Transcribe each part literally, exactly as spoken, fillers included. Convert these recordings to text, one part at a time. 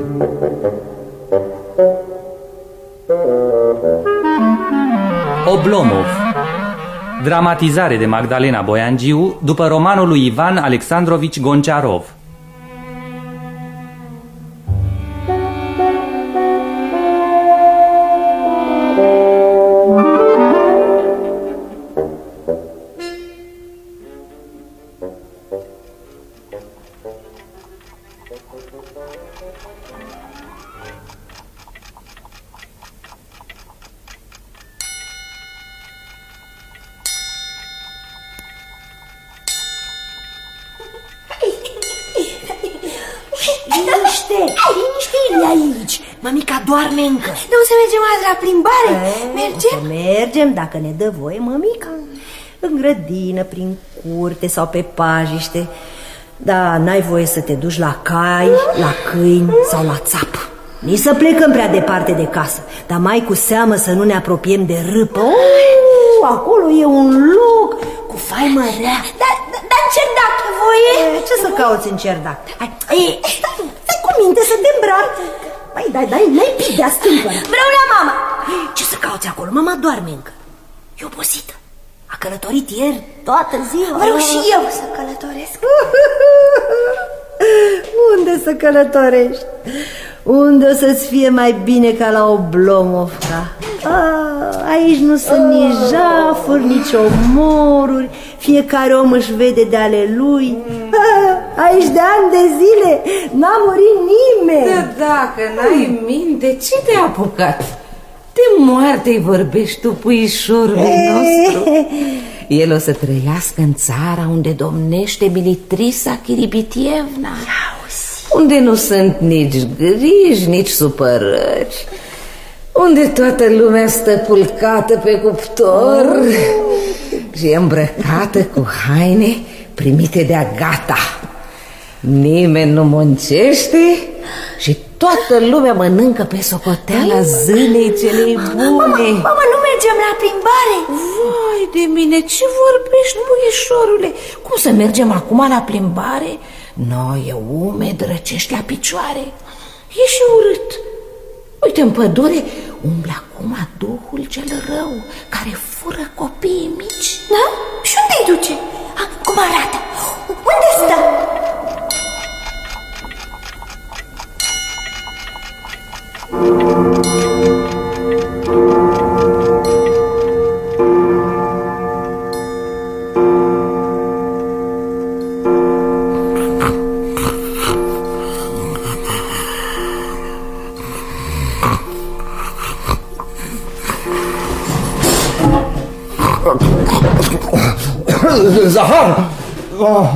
Oblomov. Dramatizare de Magdalena Boiangiu după romanul lui Ivan Alexandrovici Gonciarov. Mămica doarme încă. Nu o să mergem azi la plimbare? Mergem? Mergem, dacă ne dă voie, mămica. În grădină, prin curte sau pe pajiște. Da, n-ai voie să te duci la cai, la câini sau la țap. Nici să plecăm prea departe de casă. Dar mai cu seamă să nu ne apropiem de râpă. Oh, acolo e un loc cu faimă rea. Dar da, în cerdac e voie? E, ce să cauți în cerdac? Hai, e, stai, stai cu minte să te îmbraci. Păi, dai, dai, n-ai pidea stâmpă. Vreau la mama. Ce să cauți acolo? Mama doarme încă. E obosită. A călătorit ieri toată ziua. Vreau și eu să călătoresc. Unde să călătorești? Unde o să-ți fie mai bine ca la Oblomovka? Ah, aici nu sunt nici jafuri, nici omoruri. Fiecare om își vede de ale lui. Ah, aici de ani de zile n-a murit nimeni. Da, dacă n-ai minte, ce te-a apucat? De moarte-i vorbești tu, puișorului nostru. El o să trăiască în țara unde domnește Militrisa Chiribitievna, unde nu sunt nici griji, nici supărări, unde toată lumea stă pulcată pe cuptor și e îmbrăcată cu haine primite de-a gata. Nimeni nu muncește și toată lumea mănâncă pe socoteala zilei celei bune. Mama, mama, nu mergem la plimbare? Vai de mine, ce vorbești, puișorule? Cum să mergem acum la plimbare? Noi e umed, răcești la picioare. E și urât. Uite, în pădure umblă acum duhul cel rău, care fură copiii mici. Da? Și unde-i duce? A, cum arată? Unde stă? Zahar! Oh.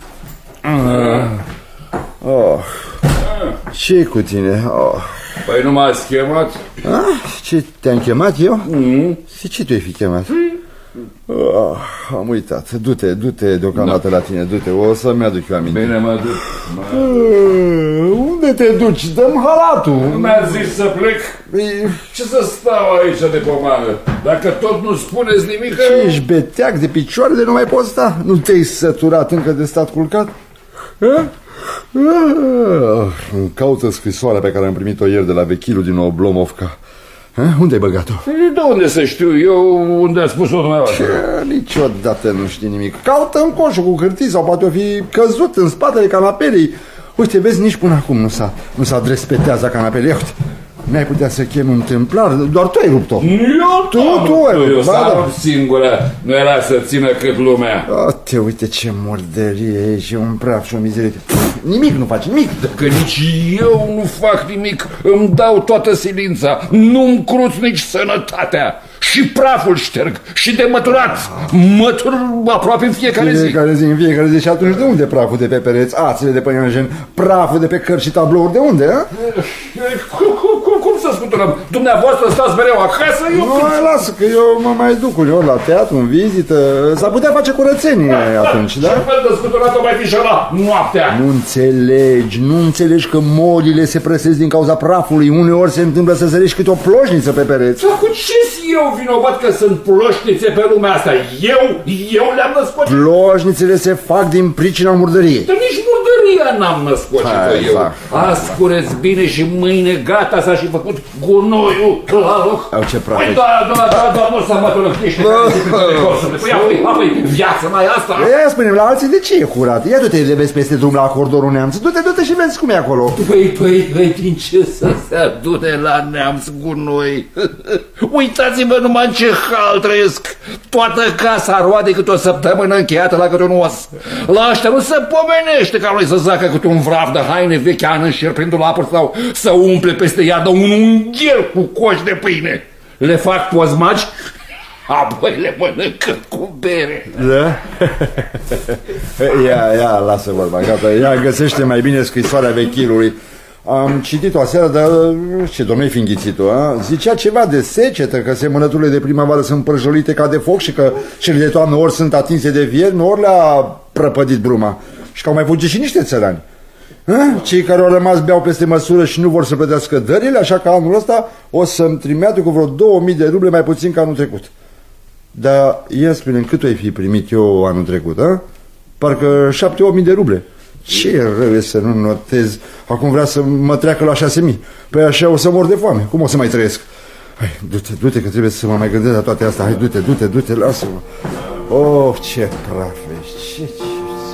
Oh. Ce-i cu tine? Oh. Păi nu m-ați chemat? Ah, ce, te-am chemat eu? Mm. Și ce te-ai fi chemat? Oh, am uitat. Du-te, du-te deocamdată da. la tine, du-te. O să-mi aduc eu aminte. Bine, mă duc. Mă... Uh, unde te duci? Dăm halatul. Nu mi-ați zis să plec? Ce să stau aici de pomană? Dacă tot nu spuneți nimic... Ce, ești beteac de picioare de nu mai poți sta? Nu te-ai săturat încă de stat culcat? Uh? Uh, caută scrisoarea pe care am primit-o ieri de la vechilul din Oblomovka. Unde-ai băgat-o? De unde să știu eu unde a spus-o dumneavoastră? Niciodată nu știi nimic. Caută în coșul cu hârtii sau poate o fi căzut în spatele canapelei. Uite, vezi, nici până acum nu s-a nu s-a adres pe teaza canapelei. Uite, n-ai putea să chemi un templar, doar tu ai rupt-o. Eu? Tu, tu ai rupt-o. Eu s-a singură, nu era să țină cât lumea. Te uite ce murdărie e și un praf și o mizerie. Nimic nu faci, nimic. Că nici eu nu fac nimic, îmi dau toată silința, nu-mi cruț nici sănătatea. Și praful șterg, și de măturat. Mătur aproape în fiecare zi. Fiecare zi, în fiecare zi. Și atunci de unde praful de pe pereți, ațile de pe ianjen, praful de pe cărți și tablouri, de unde, a? Cum, cum, cum să scuturăm? Dumneavoastră stați mereu acasă? Eu... Nu, lasă că eu mă mai duc eu la teatru, în vizită. S-ar putea face curățenie atunci, da? Ce fel de scuturat-o mai fi și ăla noaptea? Nu înțelegi, nu înțelegi că molile se prăsesc din cauza prafului. Uneori se întâmplă să zărești câte o ploșniță pe pereți. Dar cu ce-s eu vinovat că sunt ploșnițe pe lumea asta? Eu, eu le-am născut. Ploșnițele se fac din pricina murdăriei. Dar nici murdărie ea n-am născut-o eu. Da. Ascureți bine și mâine gata s-a și făcut gunoiul la loc. Au ce praf. Păi da, da, da, da, nu s-a mătălăcnește care se pe corsurile. Păi apoi, apoi, viața mai asta. Ia spune la alții de ce e curat? Ia du-te, le vezi peste drum la cordonul Neamț. Du-te, du-te și vezi cum e acolo. Păi, păi, păi, din ce să se adune la Neamț gunoi? Uitați-vă numai în ce hal trăiesc. Toată casa roade câte o săptămână încheiată la câte un os. La ăștia nu se pomenește ca noi să zacă câte un vraf de haine vechi an înșerprindu-l apă sau să umple peste iadă un ungher cu coși de pâine. Le fac pozmaci, apoi le mănâncă cu bere. Da? Ia, ia, lasă vorba, gata. Ia, găsește mai bine scrisoarea vechilului. Am citit-o aseară, dar ce, domnule, fi înghițit-o, a? Zicea ceva de secetă, că semănăturile de primăvară sunt prăjolite ca de foc și că cele de toamnă ori sunt atinse de vierni, ori le-a prăpădit bruma. Și că au mai fugit și niște țărani. A? Cei care au rămas beau peste măsură și nu vor să plătească dările, așa că anul ăsta o să-mi trimeată cu vreo două mii de ruble mai puțin ca anul trecut. Dar ia spune, cât ai fi primit eu anul trecut, a? Parcă șapte-opt mii de ruble. Ce rău e să nu notez. Acum vrea să mă treacă la șase mii. Păi așa o să mor de foame. Cum o să mai trăiesc? Hai, du-te, du-te că trebuie să mă mai gândesc la toate astea. Hai, du-te, du-te, du-te, lasă-mă. Oh, ce praf ești. Ce, ce...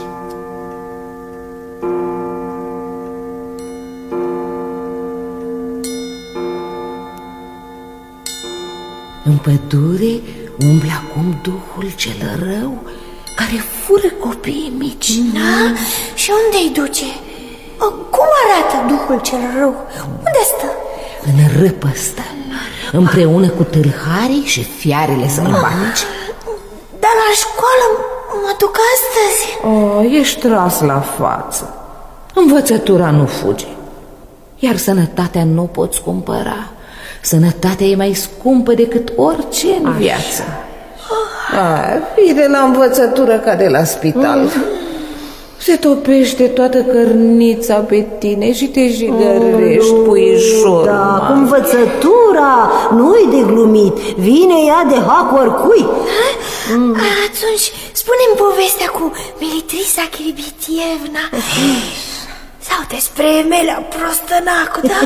În pădure umble acum duhul cel rău care fură copiii mici. Da? Și unde îi duce? O, cum arată duhul cel rău? Unde stă? În râpă stă, împreună cu tâlharii și fiarele sălbatice. Dar la școală mă duc astăzi. Oh, ești tras la față. Învățătura nu fuge, iar sănătatea nu poți cumpăra. Sănătatea e mai scumpă decât orice în viață. Ah, fii de la învățătură ca de la spital. Mm. Se topește toată cărnița pe tine și te jigărești, oh, puișor. Da, cu învățătura nu-i de glumit. Vine ea de hac oricui. Mm. Atunci spune-mi povestea cu Militrisa Kiribitievna sau despre Emelia Prostănacu, da?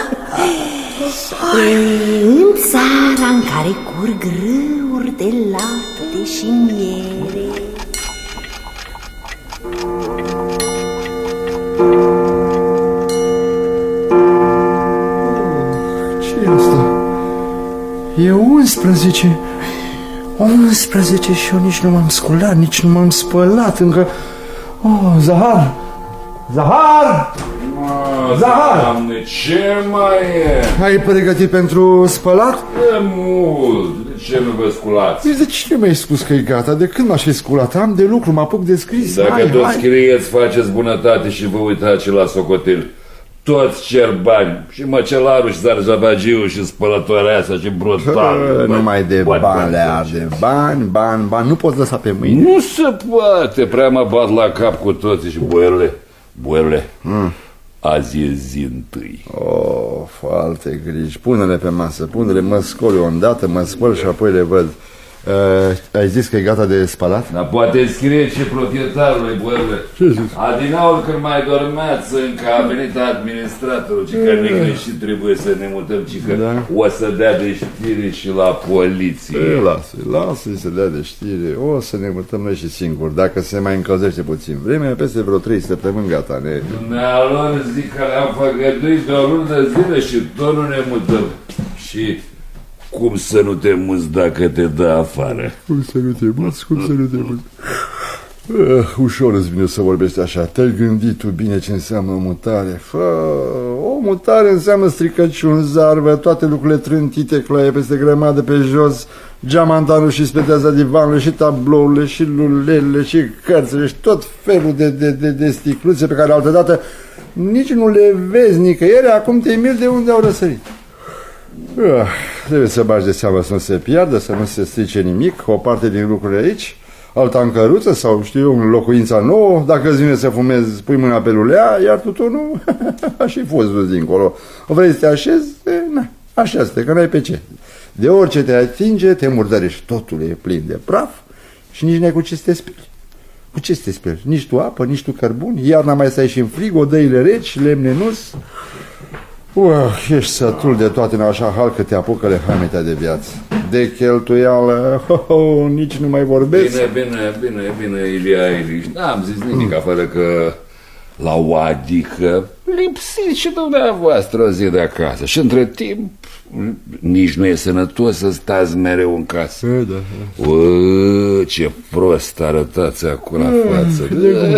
În țara în care curg râuri de lapte și miere. Ce e asta? E unsprezece. unsprezece și eu nici nu m-am sculat, nici nu m-am spălat încă. Oh, Zahar! Zahar! Zahar! Doamne, ce mai e? Ai pregătit pentru spălat? E mult. De ce nu vă sculați? De cine mi-ai spus că e gata? De când m-aș fi sculat? Am de lucru, mă apuc de scris. Dacă hai, toți hai. scrieți, faceți bunătate și vă uitați la socotel. Toți cer bani. Și măcelarul și zarjabagiu și spălătoarea și brutal. Numai de bani le arde. Bani, bani, bani. Nu poți lăsa pe mâine. Nu se poate. Prea mă bat la cap cu toții și boierule. Boierule. Mm. Azi e zi întâi. Oh, alte griji. Pune-le pe masă, pune-le, mă scol eu îndată, mă spăl și apoi le văd. Uh, ai zis că e gata de spălat? Dar poate scrie și proprietarului, boierule. Ce zici? Adinaul când mai dormeați încă a venit administratorul, ci că negreșit trebuie să ne mutăm, ci că da. O să dea de știri și la poliție. E, lasă, lasă-i să dea de știri. O să ne mutăm noi și singuri. Dacă se mai încălzește puțin vreme, peste vreo trei săptămâni gata. Ne... Dumnealor zic că le-am făgăduit de o lună de zile și tot nu ne mutăm. Și... cum să nu te muți dacă te dă afară? Cum să nu te muți? Cum să nu te muți? Uh, ușor îți vine să vorbești așa. Te-ai gândit tu bine ce înseamnă mutare? Fă, o mutare înseamnă stricăciuni, zarvă, toate lucrurile trântite, cloaie peste grămadă pe jos, geamantanul și speteaza divanului și tablourile și lulele și cărțile și tot felul de, de, de, de sticluțe pe care altădată nici nu le vezi nicăieri, acum te miri de unde au răsărit. Uh, trebuie să bagi de seama să nu se piardă, să nu se strice nimic, o parte din lucrurile aici, alta în căruță sau știu eu, în locuința nouă, dacă îți vine să fumezi, pui mâna pe lulea, iar tutunul a și fost dus dincolo. Vrei să te așezi? E, na, așează-te, că n-ai pe ce. De orice te atinge, te murdărești, totul e plin de praf și nici n-ai cu ce să te speli. Cu ce să te speri? Nici tu apă, nici tu cărbuni. Iarna mai stai și în frig, odăile reci, lemne nus. Uh, ești sătul de toate în așa hal că te apucă lehamita de viață. De cheltuială, oh, oh, nici nu mai vorbesc. Bine, bine, bine, bine, Ilia Iliș. N-am zis nimic afară că la o adică lipsiți și dumneavoastră o zi de acasă. Și între timp nici nu e sănătos să stați mereu în casă. E, da, da. Ua, ce prost arătați acum la față.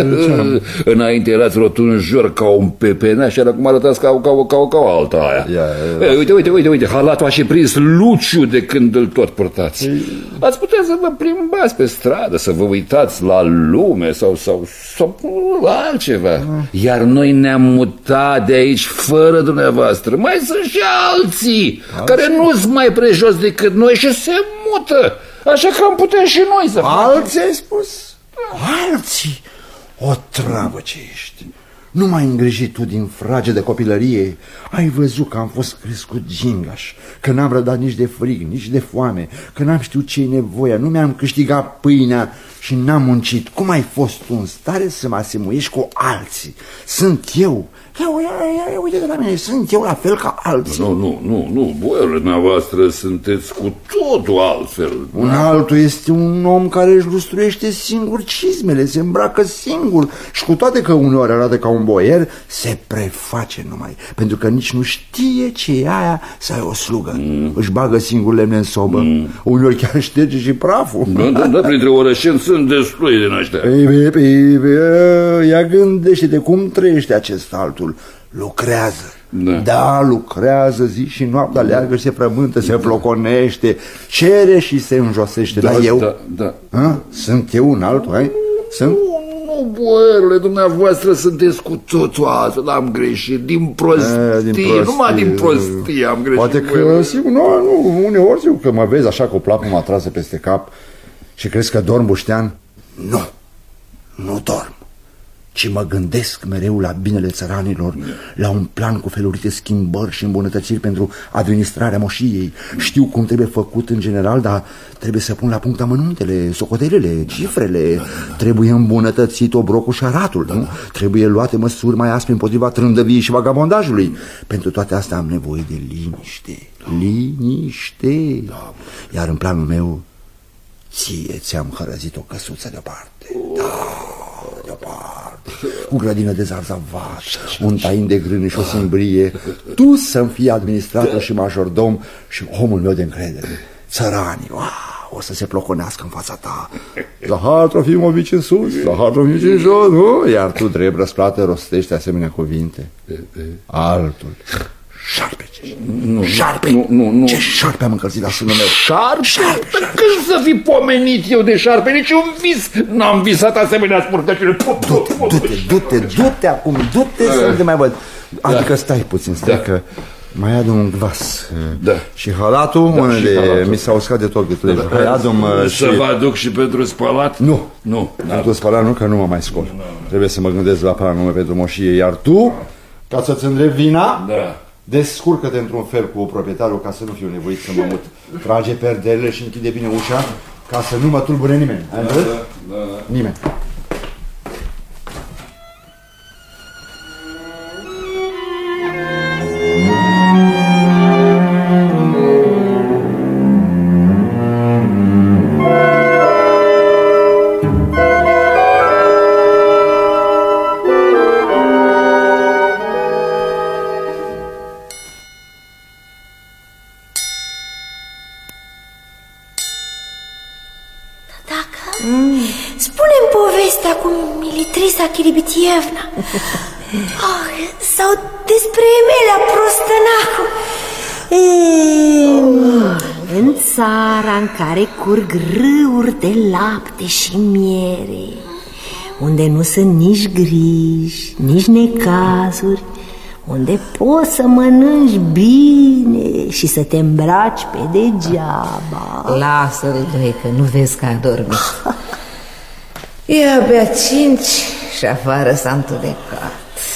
Înainte erați rotunjor ca un pepenaș, iar acum arătați ca, ca, ca, ca o alta aia. Ia, ia, ia. E, uite, uite, uite, uite, halatul a și prins luciu de când îl tot purtați. Ați putea să vă plimbați pe stradă, să vă uitați la lume sau, sau, sau altceva. Iar noi ne-am mutat de aici fără dumneavoastră. Mai sunt și alții care nu-s mai prejos decât noi și se mută. Așa că am putea și noi să facem. Alții ai spus? Alții? O travă ce ești. Nu m-ai îngrijit tu din frage de copilărie. Ai văzut că am fost crescut gingaș, că n-am rădat nici de frig, nici de foame, că n-am știut ce-i nevoia, nu mi-am câștigat pâinea și n-am muncit. Cum ai fost tu în stare să mă asemuiești cu alții? Sunt eu. Ia, ia, ia, uite de la mine, sunt eu la fel ca alții. Nu, nu, nu, nu, boiule, dumneavoastră sunteți cu totul altfel. Un altul este un om care își lustruiește singur cizmele, se îmbracă singur și cu toate că uneori arată ca un boier, se preface numai, pentru că nici nu știe ce e aia să ai o slugă. Mm. Își bagă singur lemne în sobă, mm. uneori chiar șterge și praful. Da, da, da, printre orășeni sunt destui din ăștia. Ei, ei, ei, ei, ia gândește-te cum trăiește acest altul. Lucrează. Da. Da, lucrează zi și noapte, aleargă și se frământă, se ploconește, cere și se înjosește. Da, Dar eu? Da, da. A? Sunt eu un altul, ai? Sunt? Nu, nu, boierule, dumneavoastră sunteți cu totul altfel, am greșit, din prostie, E, din prostie, numai din prostie am greșit. Poate că, sigur, nu, nu, uneori sigur că mă vezi așa cu plapuma trasă peste cap și crezi că dorm buștean. Nu, nu dorm, ci mă gândesc mereu la binele țăranilor, la un plan cu felurite schimbări și îmbunătățiri pentru administrarea moșiei. Știu cum trebuie făcut în general, dar trebuie să pun la punct amănuntele, socotelele, cifrele. Trebuie îmbunătățit obrocul și aratul, nu? Trebuie luate măsuri mai aspre împotriva trândăviei și vagabondajului. Pentru toate astea am nevoie de liniște. Liniște. Iar în planul meu, ție ți-am hărăzit o căsuță deoparte. Da, deoparte. Cu grădină de zarzavat, un tain de grâne și o simbrie. Tu să-mi fii administrator și majordom și omul meu de încredere. Țăranii, wow, o să se ploconească în fața ta. Zahar Trofimovici în sus, Zahar Trofimovici în jos, nu? Iar tu, drept răsplată, rostești asemenea cuvinte. Altul. Șarpe, ce nu, șarpe, nu, nu, nu. Ce șarpe am încălzit la sânul meu. Șarpe? Șarpe, șarpe. Când să fi pomenit eu de șarpe? Nici un vis n-am visat asemenea spurcăciune. Du-te, du-te, du-te, du-te acum, du-te să nu te mai văd. Adică stai puțin, stai da. Că mai adu un vas. Da. Și halatul, da, unde și halatul. Mi s-a uscat de tot gâtul. Da, da. Adu-mă și... Să vă aduc și pentru spălat? Nu. Nu. Pentru spălat nu, că nu mă mai scol. Nu, nu. Trebuie să mă gândesc la plan nume pentru moșie. Iar tu, ca să-ți îndrept vina, da. Descurcă-te într-un fel cu proprietarul ca să nu fiu nevoit să mă mut. Trage perdelele și închide bine ușa ca să nu mă tulbure nimeni. Ai da, da, da, da. Nimeni. Chiribitievna oh, sau despre Emelia Prostănacu. În țara în care curg râuri de lapte și miere, unde nu sunt nici griji, nici necazuri, unde poți să mănânci bine și să te îmbraci pe degeaba. Lasă-l, doi, că nu vezi că a dormit. E abia cinci și afară s-a întunecat.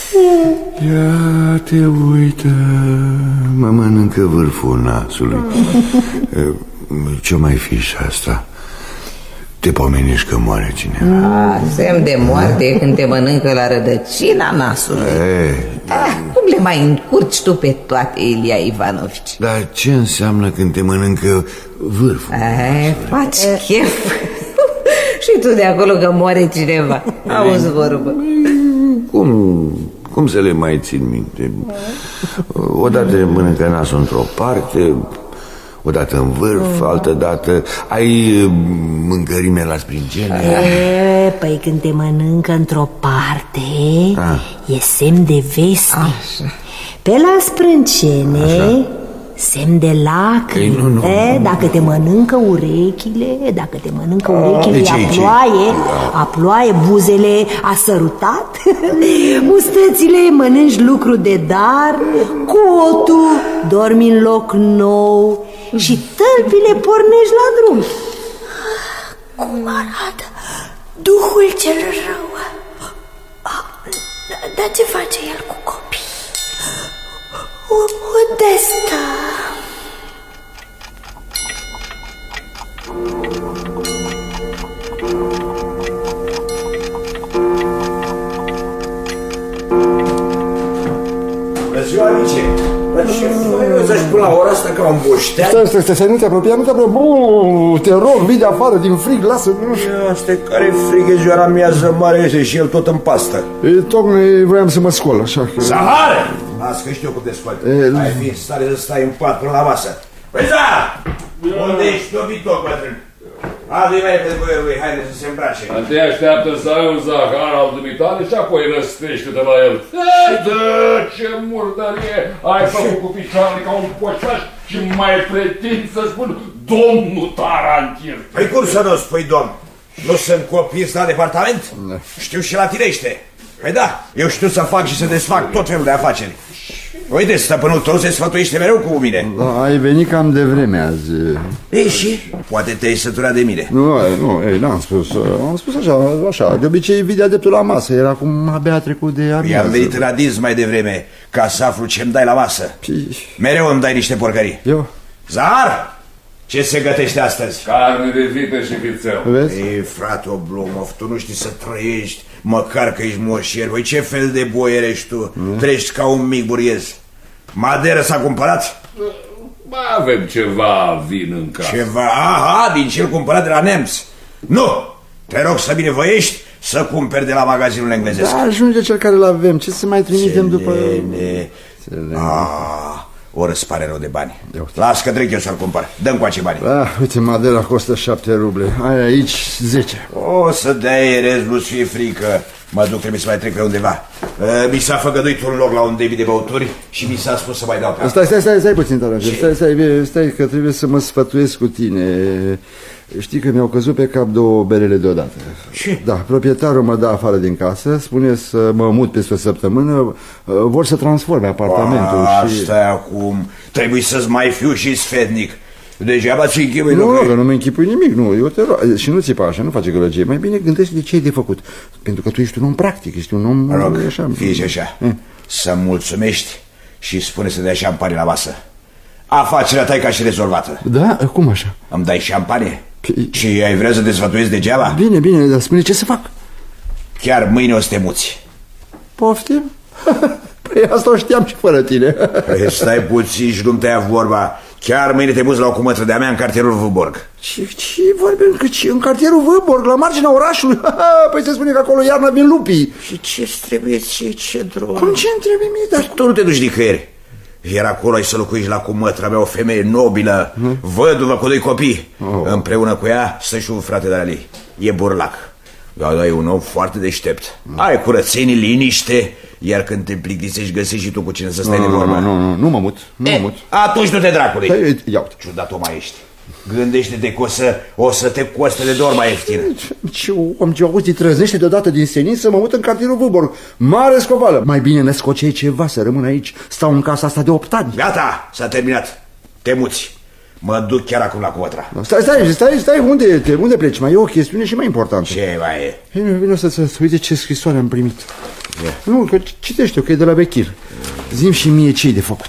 Ia te uită, mă mănâncă vârful nasului. Ce mai fi și asta? te pomenești că moare cineva. A, semn de moarte e când te mănâncă la rădăcina nasului. E, Ah, cum le mai încurci tu pe toate, Ilia Ivanovici? dar ce înseamnă când te mănâncă vârful? Ai, faci chef. Și tu de acolo că moare cineva. Auzi vorbă. Cum, cum să le mai țin minte? Odată mănâncă nasul într-o parte, odată în vârf, altă dată ai mâncărime la sprâncene. E, păi când te mănâncă într-o parte, Ah. e semn de veste. Așa. Pe la sprâncene, așa, semn de lacrimi. Ei, nu, nu, e, dacă te mănâncă urechile, dacă te mănâncă urechile, de ce, a ce? ploaie, a ploaie, buzele a sărutat, mustățile mănânci lucru de dar, cotul dormi în loc nou și tălpile pornești la drum. Cum arată duhul cel rău? Ah, dar ce face el cu copii? Unde stă? Bună ziua, amice! Dar ce făi să-și pun la ora asta ca un boștean? Stai, stai, stai, stai, nu te apropia, nu te apropia. Buu, te rog, vii de afară, din frig, lasă. Asta e care frig, e ziua miază mare, este și el tot în pastă. E, tocmai voiam să mă scol, așa că... Zahar! Las că știu cum te scoate. E, Ai fi în stare să stai în pat până la masă. Păi Zahar! Unde ești dobitoc, bătrân? Adu-i mai repede boierului, haide să se îmbrace. Întâi așteaptă să ai un zahar al dumitale și apoi răstește-te la el. Dă, ce murdărie! Ai făcut cu picioarele ca un pocioaș și mai pretind să spun domnul Tarantir. Păi cum să nu spui, domn? Nu sunt copii la departament? Știu și la tirește. Păi da, eu știu să fac și să desfac tot felul de afaceri. Uite, stăpânul tău se sfătuiește mereu cu mine. Da, ai venit cam devreme azi. Ei și? Poate te-ai săturat de mine. Nu, nu, ei, n-am spus, am spus așa, așa, de obicei vii de dreptul la masă, era cum abia a trecut de amiază. I-am venit radis mai devreme ca să aflu ce-mi dai la masă. Pii... Mereu îmi dai niște porcării. Eu? Zahar, ce se gătește astăzi? Carne de vită și vițel. Vezi? Ei, frate Oblomov, tu nu știi să trăiești, măcar că ești moșier. Băi, ce fel de boier ești tu? Mm. Treci ca un mic burghez. Madeira s-a cumpărat? Mai avem ceva vin în casă. Ceva? Aha, din cel cumpărat de la nemț. Nu! Te rog să binevoiești să cumperi de la magazinul englezesc. Da, ajunge cel care l-avem, ce să mai trimitem după... Selene. Ah, ori îți pare rău de bani. Las că trec eu să-l cumpăr. Dă-mi coace bani. Ah, uite, Madeira costă șapte ruble. Ai aici zece. O să dai rez, nu-ți fie frică. Mă duc, trebuie să mai trec pe undeva. uh, Mi s-a făgăduit un loc la un debit de băuturi și mi s-a spus să mai dau pe Stai, stai, stai, stai puțin, Taranjel. Stai, stai, stai, că trebuie să mă sfătuiesc cu tine. Știi că mi-au căzut pe cap două berele deodată. Ce? Da, proprietarul mă dă afară din casă, spune să mă mut peste o săptămână, vor să transforme apartamentul. A, și... Stai acum, trebuie să-ți mai fiu și sfetnic. Degeaba ți închipui Nu, lucruri. nu, nu mi închipui nimic, nu, eu te rog. Și nu țipa așa, nu face gălăgie. Mai bine gândește de ce ai de făcut. Pentru că tu ești un om practic, ești un om... Mă rog, așa, fie și așa. Să mulțumești și spune să dea șampanie la masă. Afacerea ta e ca și rezolvată. Da? Cum așa? Îmi dai șampanie? P- Și ai vrea să te sfătuiesc degeaba? Bine, bine, dar spune ce să fac. Chiar mâine o să te muți. Poftim? Păi asta o știam și fără tine. Păi stai puțin și nu-mi tăia vorba. Chiar mâine te muți la o cumătră de-a mea în cartierul Vâborg. Ce, ce vorbim? Că ce, în cartierul Vâborg, la marginea orașului? Păi se spune că acolo iarna vin lupii. Și ce-ți trebuie ție, ce drum? Cum ce-mi trebuie mie? Dar... Tu nu te duci nicăieri. Iar acolo ai să locuiești la cumătra mea, o femeie nobilă, hmm? văduvă cu doi copii. Oh. Împreună cu ea stă și un frate de-al ei. E burlac. Dar e un om foarte deștept. Hmm. Ai curățenii, liniște. Iar când te plictisești, găsești și tu cu cine să stai no, de vorbă. Nu, nu, nu, nu mă mut, nu e, mă mut. Atunci nu te dracului. Hai, ia uite. Ciudat om mai ești. Gândește-te că o să, o să te coste de dor mai ieftin. Ce om, ce auzi, trăznește deodată din senin să mă mut în cartierul Vâborg. Mare scovală. Mai bine ne scocei ceva să rămân aici. Stau în casa asta de opt ani. Gata, s-a terminat. Te muți. Mă duc chiar acum la Cumătra. Stai, stai, stai, stai, unde, te, unde pleci? Mai e o chestiune și mai importantă. Ce mai e? Ei, nu, vine să, să, să uite ce scrisoare am primit. Yeah. Nu, că citește-o, că e de la Bechir. Zi-mi și mie ce-i de făcut.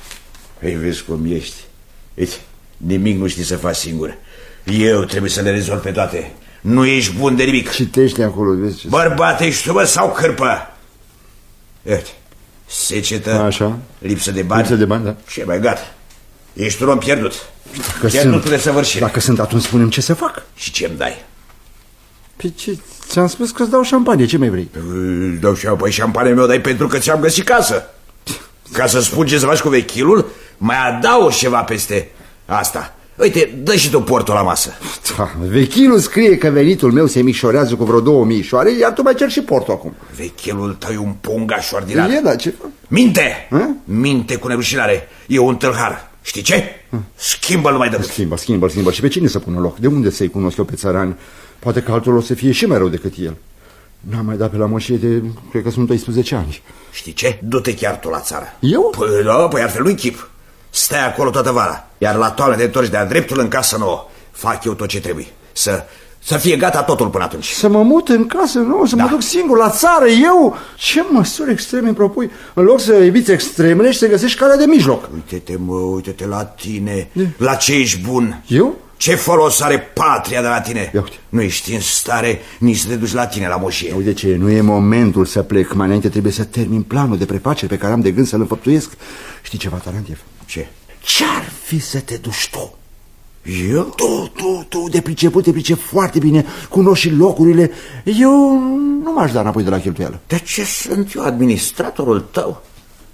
Ei, vezi cum ești. Uite, nimic nu știi să faci singur. Eu trebuie să le rezolv pe toate. Nu ești bun de nimic. Citește acolo, vezi ce... Bărbat ești tu, bă, sau cârpă? Uite, secetă, așa. Lipsă de bani. Lipsă de bani, da. Și mai gata. Ești un om pierdut. Dacă Pierdut sunt, de săvârșire. Dacă sunt, atunci spune-mi ce să fac. Și ce-mi dai? Păi ce? Ți-am spus că îți dau șampanie, ce mai vrei? Îți dau șampanie, păi șampanie meu dai pentru că ți-am găsit casă. Ca să spun ce să faci cu vechilul, mai adaug ceva peste asta. Uite, dă și tu portul la masă. Da, vechilul scrie că venitul meu se micșorează cu vreo două mișoare, iar tu mai cer și portul acum. Vechilul tău e un pungaș ordinar. E, da, ce fac? Minte! Ha? Minte cu nerușinare. E un tâlhar. Știi ce? Schimbă-l mai de Schimbă, schimbă, schimbă. Și pe cine să pună loc? De unde să-i cunosc eu pe țărani? Poate că altul o să fie și mai rău decât el. N-am mai dat pe la moșie de, cred că sunt doisprezece ani. Știi ce? Du-te chiar tu la țară. Eu? Păi da, păi altfel nu-i chip. Stai acolo toată vara, iar la toamnă te întorci de-a dreptul în casă nouă. Fac eu tot ce trebuie. Să, să fie gata totul până atunci. Să mă mut în casă nouă, să da. mă duc singur la țară, eu? Ce măsuri extreme îmi propui? În loc să eviți extremele și să găsești calea de mijloc. Uite-te, mă, uite-te la tine. De? La ce ești bun? Eu? Ce folos are patria de la tine? Ia uite. Nu ești în stare nici să te duci la tine la moșie. Uite ce, nu e momentul să plec. Mai înainte trebuie să termin planul de prefacere pe care am de gând să-l înfăptuiesc. Știi ceva, Tarantiev? Ce? Ce-ar fi să te duci tu? Eu? Tu, tu, tu, de priceput, te pricep foarte bine, cunoști și locurile. Eu nu m-aș da înapoi de la cheltuială. De ce sunt eu administratorul tău?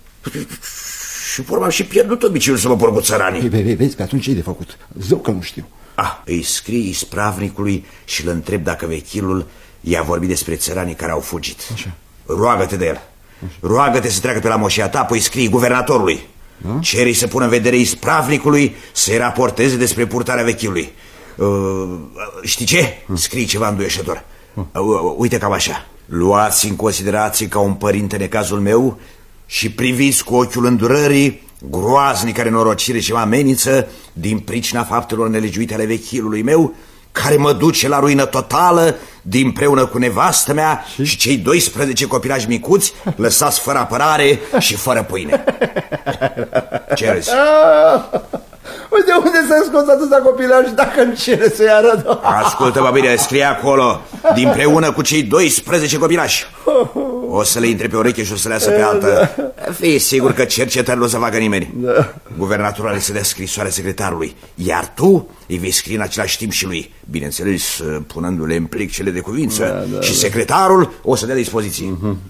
Și vorba am și pierdut obiceiul să mă porc cu țăranii. Vezi, vezi, pe atunci ce-i de făcut? Zău că nu știu. Ah, îi scrii ispravnicului și îl întreb dacă vechilul i-a vorbit despre țăranii care au fugit. Așa. Roagă-te de el. Roagă-te să treacă pe la moșia ta, apoi scrii guvernatorului. Da? Ceri să pună în vedere ispravnicului să-i raporteze despre purtarea vechilului. Uh, știi ce? Hmm. Scrii ceva înduieșător. Hmm. Uh, uite cam așa. Luați în considerație ca un părinte necazul meu și priviți cu ochiul îndurării groaznică nenorocire ce mă amenință din pricina faptelor nelegiuite ale vechilului meu, care mă duce la ruină totală dinpreună cu nevastă mea și, și cei doisprezece copilași micuți lăsați fără apărare și fără pâine. Ce râzi? Uite, unde s-a scos atâția copilași dacă îmi cere să-i arăt? Ascultă-mă bine, scrie acolo dinpreună cu cei doisprezece copilași. O să le intre pe ureche și o să le iasă pe altă. Fii sigur că cercetări nu o să facă nimeni. Da. Guvernatorul are să dea scrisoarea secretarului, iar tu îi vei scrie în același timp și lui, bineînțeles punându-le în plic cele de cuvință. Da, da, și secretarul o să dea dispoziții. uh-huh.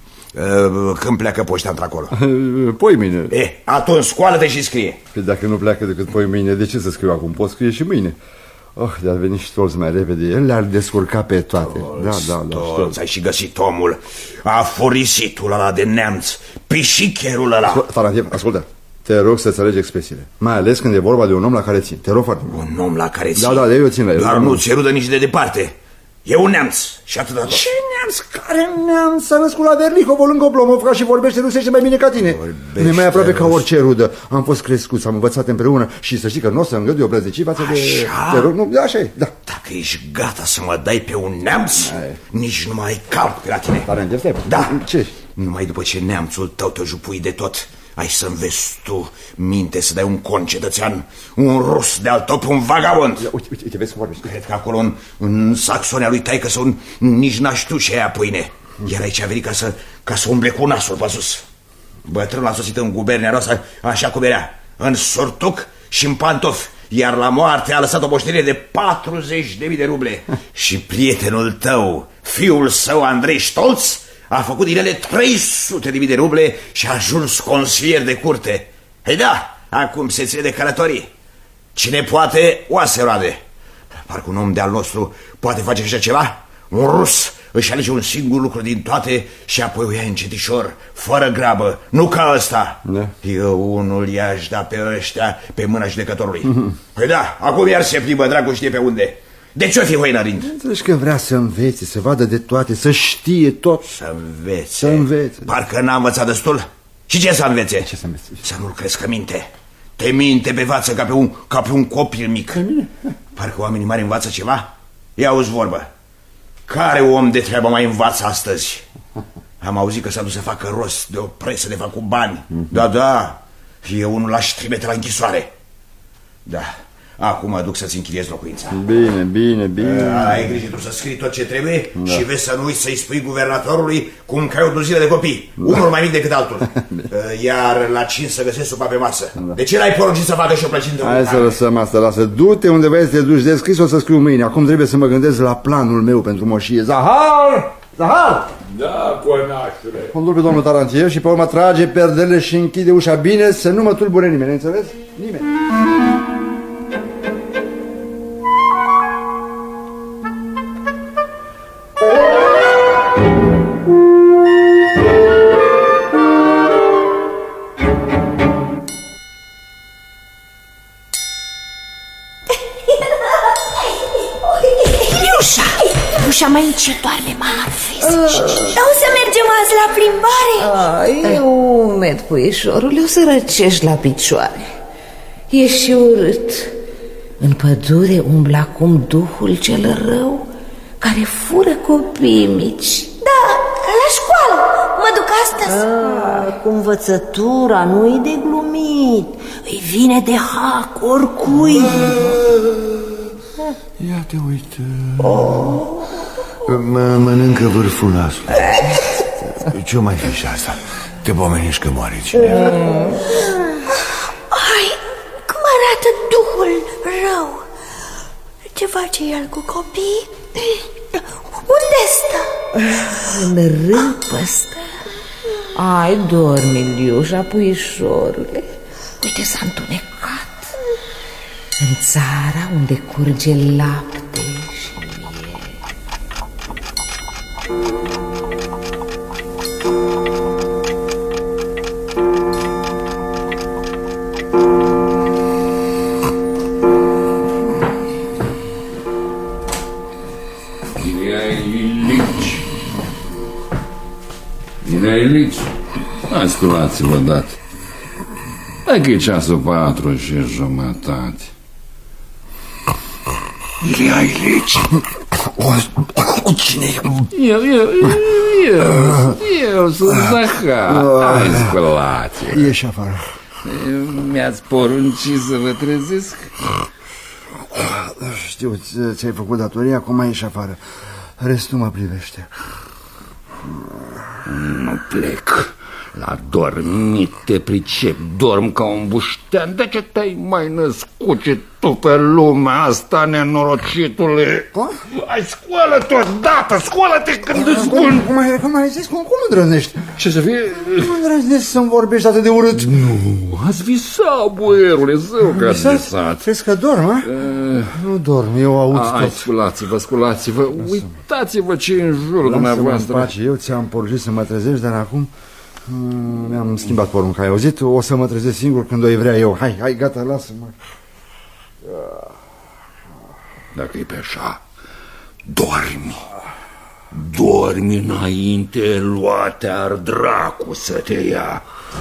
Când pleacă poșta într-acolo? Poi mâine. E, atunci scoală-te și scrie. Păi dacă nu pleacă decât poi mâine, de ce să scriu acum? Pot scrie și mâine. Oh, de-ar veni Stolz mai repede. El le-ar descurca pe toate. Stolz, da, da, da, Stolz, ai și găsit omul. Afurisitul ăla de neamț, pișicherul ăla. Tarantiev, ascultă. Te rog să înțelegi expresiile. Mai ales când e vorba de un om la care țin. Te rog foarte mult. Un om la care țin? Da, da, de eu țin la el. Dar nu ți rudă nici de departe. E un neamț și atât de tot. Ce neamț? Care neamț? S-a născut la Verlico, lângă Oblomovka și vorbește rusește mai bine ca tine. Nu mai aproape ca orice rudă. Am fost crescuți, am învățat împreună și să știi că nu o să îngădui o blăzecii față de... Te rog, nu, așa e, da. Dacă ești gata să mă dai pe un neamț, Ai. nici nu mai calc pe la tine. Tarantiev, stai. Da. Ce? Numai după ce neamțul tău te jupui de tot, ai să înveți tu minte să dai un concetățean, un rus de-al tău pe un vagabond. Ia, uite, uite, vezi cum vorbești. Cred că acolo în, în Saxonia lui taică-să nici n-a știut ce aia pâine. Iar aici a venit ca să, ca să umble cu nasul pe sus. Bătrânul a sosit în gubernia noastră așa cum era, în surtuc și în pantofi. Iar la moarte a lăsat o moștenire de patruzeci de mii de ruble. Și prietenul tău, fiul său Andrei Stolz, a făcut din ele trei sute de mii de ruble și a ajuns consilier de curte. Ei da, acum se ține de călătorii. Cine poate, oase roade. Parcă un om de-al nostru poate face așa ceva? Un rus își alege un singur lucru din toate și apoi o ia încetișor, fără grabă, nu ca ăsta. Da. Eu unul i-aș da pe ăștia pe mâna judecătorului. Mm-hmm. Păi da, acum iar se plimbă dracu știe pe unde. De ce o fi hoinărind? Înțelegi că vrea să învețe, să vadă de toate, să știe tot. Să învețe? Să învețe. Parcă n-a învățat destul? Și ce să învețe? Ce să învețe? Să nu-l crească minte. Te minte pe față ca pe un, ca pe un copil mic. Parcă oamenii mari învață ceva? Ia auzi vorbă. Care om de treabă mai învață astăzi? Am auzit că s-a dus să facă rost de o presă de fac cu bani. Mm-hmm. Da, da, eu unul l-aș trimite la închisoare. Da, Acum mă duc să-ți închiriez locuința. Bine, bine, bine. Ai grijă tu să scrii tot ce trebuie, da. Și vezi să nu uiți să-i spui guvernatorului cum că ai o duzină de copii, da. Unul mai mic decât altul. Iar la cinci să găsesc supa pe masă, da. De ce l-ai poruncit să facă și o plăcintă? Hai să lăsăm asta, lasă. Du-te unde vrei să te duci, de scris o să scriu mâine. Acum trebuie să mă gândesc la planul meu pentru moșie. Zahar! Zahar! Da, conașule. Conduc pe domnul Tarantier și pe urmă trage perdele și închide ușa bine, să nu mă tulbure nimeni, înțeles? Nimeni. Ușa mai încet doarme, mama, vezi? Dar o să mergem azi la plimbare? Ah, e umed, puișorule, o să răcești la picioare. E și urât. În pădure umblă acum duhul cel rău care fură copiii mici. Da, la școală, mă duc astăzi. Ah, cu învățătura nu-i de glumit. Îi vine de hac oricui. Ia te uite. Oh. Mă mănâncă vârful nasului. Ce-o mai fi și asta? Te pomenești că moare cineva. Ai, cum arată duhul rău? Ce face el cu copii? Unde stă? În râpă stă. Ai, dormi, Liușa, puișorule. Uite, s-a întunecat. În țara unde curge lapte și miere. Ilici, ascultați-vă, dat. Hai că e ceasul patru și jumătate. Ilia Ilici. Cine e? Eu, eu, eu, eu sunt Zahar. Hai, sculați-vă. Ieși afară. Mi-ați poruncit să vă trezesc? Știu, ți-ai făcut datoria, acum ieși afară. Restul mă privește. Nu plec. La dormit te pricep, dorm ca un buștean. De ce te-ai mai născut tu pe lumea asta, nenorocitule? Cum? Ai, scoală-te odată, scoală-te când îți spun. Cum ai, cum ai zis? Cum, cum îndrăznești? Ce să fie? Cum îndrăznești să-mi vorbești atât de urât? Nu, ați visat, boierule, zău că ați visat. Crezi că dorm, a? Uh, nu dorm, eu aud tot. Hai, sculați-vă, sculați-vă, uitați-vă ce e în jurul dumneavoastră. Eu ți-am poruncit să mă trezești, dar acum mi-am schimbat porunca, ai auzit? O să mă trezesc singur când o vrea eu. Hai, hai, gata, lasă-mă. Dacă e pe așa, dormi. Dormi înainte, luate ar dracu să te ia.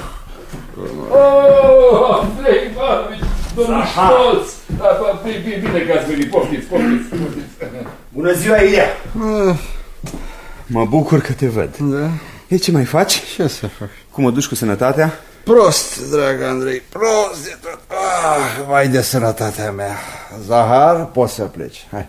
Oh, Andrei Ivanovici, domnul Ștolț. Bine că ați venit, poftiți, poftiți. Bună ziua, Ilia. Mă bucur că te văd. Da. E, ce mai faci? Ce să fac? Cum o duci cu sănătatea? Prost, drag Andrei, prost de tot. Ah, vai de sănătatea mea. Zahar, poți să pleci. Hai.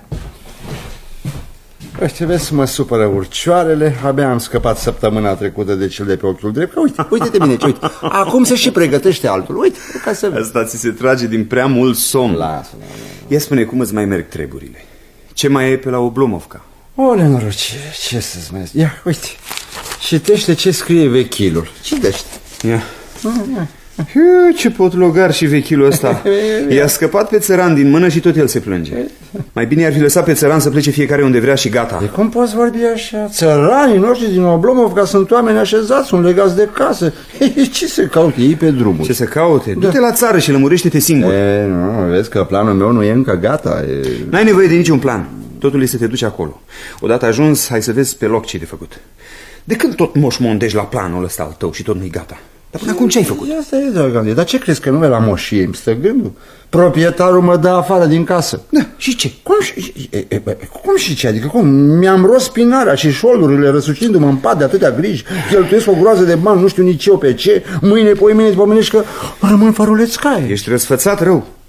Uite, vezi, mă supără urcioarele. Abia am scăpat săptămâna trecută de cel de pe ochiul drept. Uite, uite-te bine, uite. Acum se și pregătește altul. Uite, ca să vezi. Asta ți se trage din prea mult somn. Lasă. Ia spune, cum îți mai merg treburile? Ce mai e pe la Oblomovka? O, nenorocire, ce să-ți mai zic? Ia, uite. Citește ce scrie vechilul. Citește. Ia. Hiu, ce potlogar și vechilul ăsta. I-a scăpat pe țăran din mână și tot el se plânge. Mai bine ar fi lăsat pe țăran să plece fiecare unde vrea și gata. De cum poți vorbi așa? Țăranii noștri din Oblomovka sunt oameni așezați, sunt legați de casă. Ce se caute ei pe drumul? Ce se caute? Da. Du-te la țară și lămurește-te singur. E, nu, vezi că planul meu nu e încă gata. E... N-ai nevoie de niciun plan. Totul e să te duci acolo. Odată ajuns, hai să vezi pe loc ce-i de făcut. De când tot moșmondești la planul ăsta al tău și tot nu-i gata? Dar până acum ce ai făcut? Asta e, dragă, dar ce crezi că nu e la moșie? Îmi stă gândul. Proprietarul mă dă afară din casă. Da, și ce? Cum și, e, e, cum și ce? Adică cum? Mi-am rost spinarea și șoldurile răsucindu-mă în pat de atâtea griji. Cheltuiesc o groază de bani, nu știu nici eu pe ce. Mâine, poimine, îți pomenești că rămân fără ulețcaie. Ești răsfățat rău.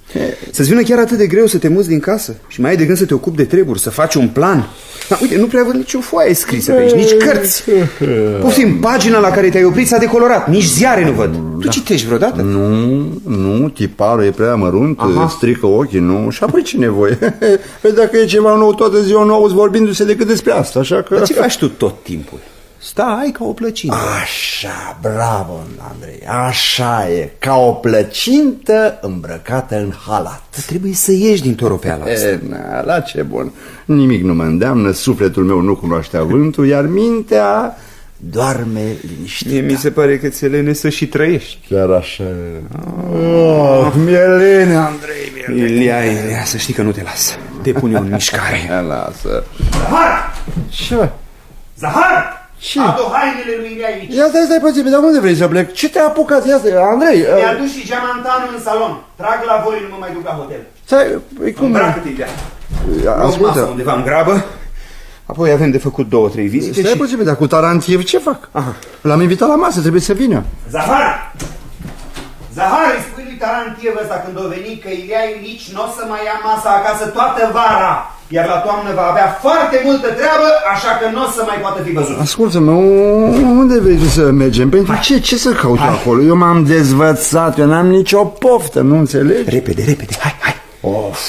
Să-ți vină chiar atât de greu să te muți din casă și mai ai de gând să te ocupi de treburi, să faci un plan. Dar uite, nu prea văd nicio foaie scrisă pe aici, nici cărți. Poftim, pagina la care te-ai oprit s-a decolorat, nici ziare nu văd. Tu da. Citești vreodată? Nu, nu, tiparul e prea mărunt, aha, strică ochii, nu. Și apoi ce nevoie? Păi dacă e ceva nou toată ziua, nu auzi vorbindu-se decât despre asta, așa că... Dar ce faci tu tot timpul? Stai ca o plăcintă. Așa, bravo, Andrei, așa e, ca o plăcintă îmbrăcată în halat. Dar trebuie să ieși din toropeala asta. E, na, la ce bun. Nimic nu mă îndeamnă, sufletul meu nu cunoaște avântul, iar mintea doarme liniștită. Mie mi se pare că ți-e lene să și trăiești. Chiar așa. Oh, mi-e lene, Andrei, mi-e lene. Ilia, Ilia, să știi că nu te las. Te pun eu în mișcare. Lasă. Zahar! Ce? Zahar! Ce? Adu hainele lui Ilia aici. Ia stai, stai puțin, dar unde vrei să plec? Ce te-a apucat? Ia stai, Andrei. Mi-a dus și geamantanul în salon. Trag la voi, nu mă mai duc la hotel. Stai, e cum? Îmbracă-te, Ilia. Ascultă. Undeva în grabă. Apoi avem de făcut două, trei vizite. Stai și... puțin, dar cu Tarantiev ce fac? Aha. L-am invitat la masă, trebuie să vină. Zahar! Zahar, îi spui lui Tarantiev ăsta când o veni că Ilia Ilici nu o să mai ia masa acasă toată vara. Iar la toamnă va avea foarte multă treabă, așa că nu o să mai poată fi văzut. Ascultă-mă, unde vrei tu să mergem? Pentru hai. ce? Ce să caut hai. acolo? Eu m-am dezvățat, eu n-am nicio poftă, nu înțelegi? Repede, repede, hai, hai. Of.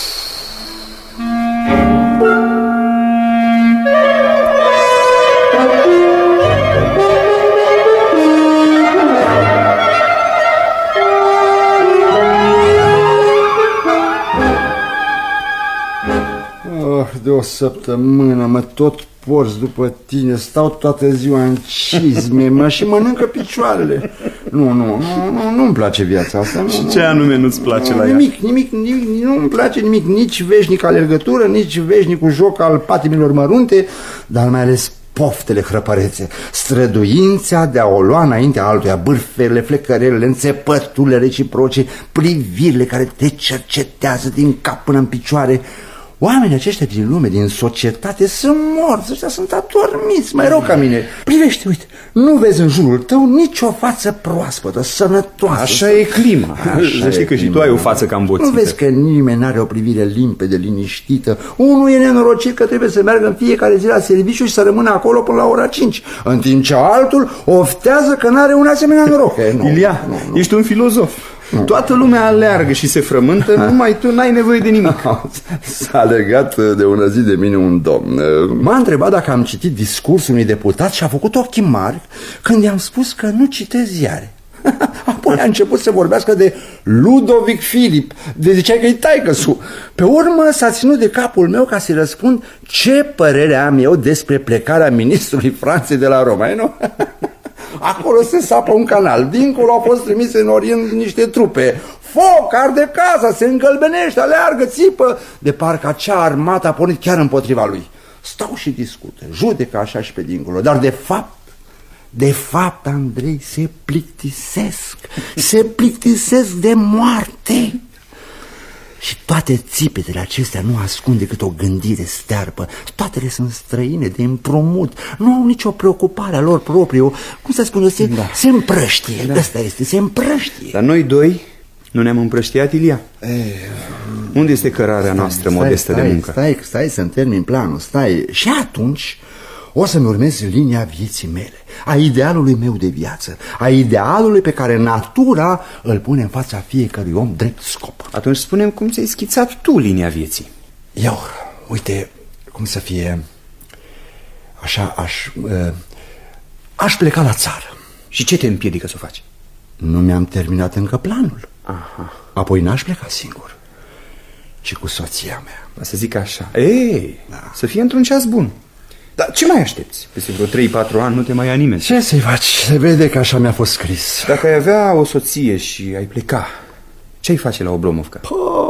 De o săptămână mă tot porți după tine, stau toată ziua în cizme, mă și mănâncă picioarele. Nu, nu, nu, nu, nu-mi place viața asta. Și ce anume nu-ți place nu, la nimic, ea? Nimic, nimic, nu-mi place nimic, nici veșnic alergătură, nici veșnicul joc al patimilor mărunte, dar mai ales poftele hrăpărețe, străduința de a o lua înaintea altuia, bârfele, flecărelele, înțepăturile reciproce, privirile care te cercetează din cap până în picioare. Oamenii aceștia din lume, din societate, sunt morți, ăștia sunt adormiți, mai rău ca mine. Privește, uite, nu vezi în jurul tău nicio față proaspătă, sănătoasă. Așa e clima. Să știi că și tu ai o față cam boțită. Nu vezi că nimeni n-are o privire limpede, liniștită? Unul e nenorocit că trebuie să meargă în fiecare zi la serviciu și să rămână acolo până la ora cinci, în timp ce altul oftează că n-are un asemenea noroc. Ilia, nu, nu. Ești un filozof. Nu. Toată lumea aleargă și se frământă, numai tu n-ai nevoie de nimic. S-a legat de una zi de mine un domn. M-a întrebat dacă am citit discursul unui deputat și a făcut ochii mari când i-am spus că nu citesc ziare. Apoi a început să vorbească de Ludovic Filip, de ziceai că-i taică-su. Pe urmă s-a ținut de capul meu ca să-i răspund ce părere am eu despre plecarea ministrului Franței de la Roma, nu? Acolo se sapă un canal, dincolo au fost trimise în Orient niște trupe. Foc, arde casa, se îngălbenește, aleargă, țipă. De parcă acea armată a pornit chiar împotriva lui. Stau și discută, judecă așa și pe dincolo, dar de fapt, de fapt, Andrei, se plictisesc, se plictisesc de moarte. Și toate țipetele acestea nu ascund decât o gândire stearpă. Toate le sunt străine, de împrumut. Nu au nicio preocupare a lor proprie. Cum să spun, se, da. se împrăștie. Da. Asta este, se împrăștie. Dar noi doi nu ne-am împrăștiat, Ilia? E... Unde este cărarea stai, noastră stai, modestă stai, de muncă? Stai, stai să-mi termin planul, stai. Și atunci o să-mi urmez linia vieții mele, a idealului meu de viață, a idealului pe care natura îl pune în fața fiecărui om drept scop. Atunci spunem cum ți-ai schițat tu linia vieții. Eu, uite, cum să fie, așa aș, uh, aș pleca la țară. Și ce te împiedică să o faci? Nu mi-am terminat încă planul. Aha. Apoi n-aș pleca singur, ci cu soția mea. Să zic așa. Ei, da. Să fie într-un ceas bun. Dar ce mai aștepți? Peste vreo trei patru ani nu te mai ia nimeni. Ce să-i faci? Se vede că așa mi-a fost scris. Dacă ai avea o soție și ai pleca, ce-ai face la Oblomovka?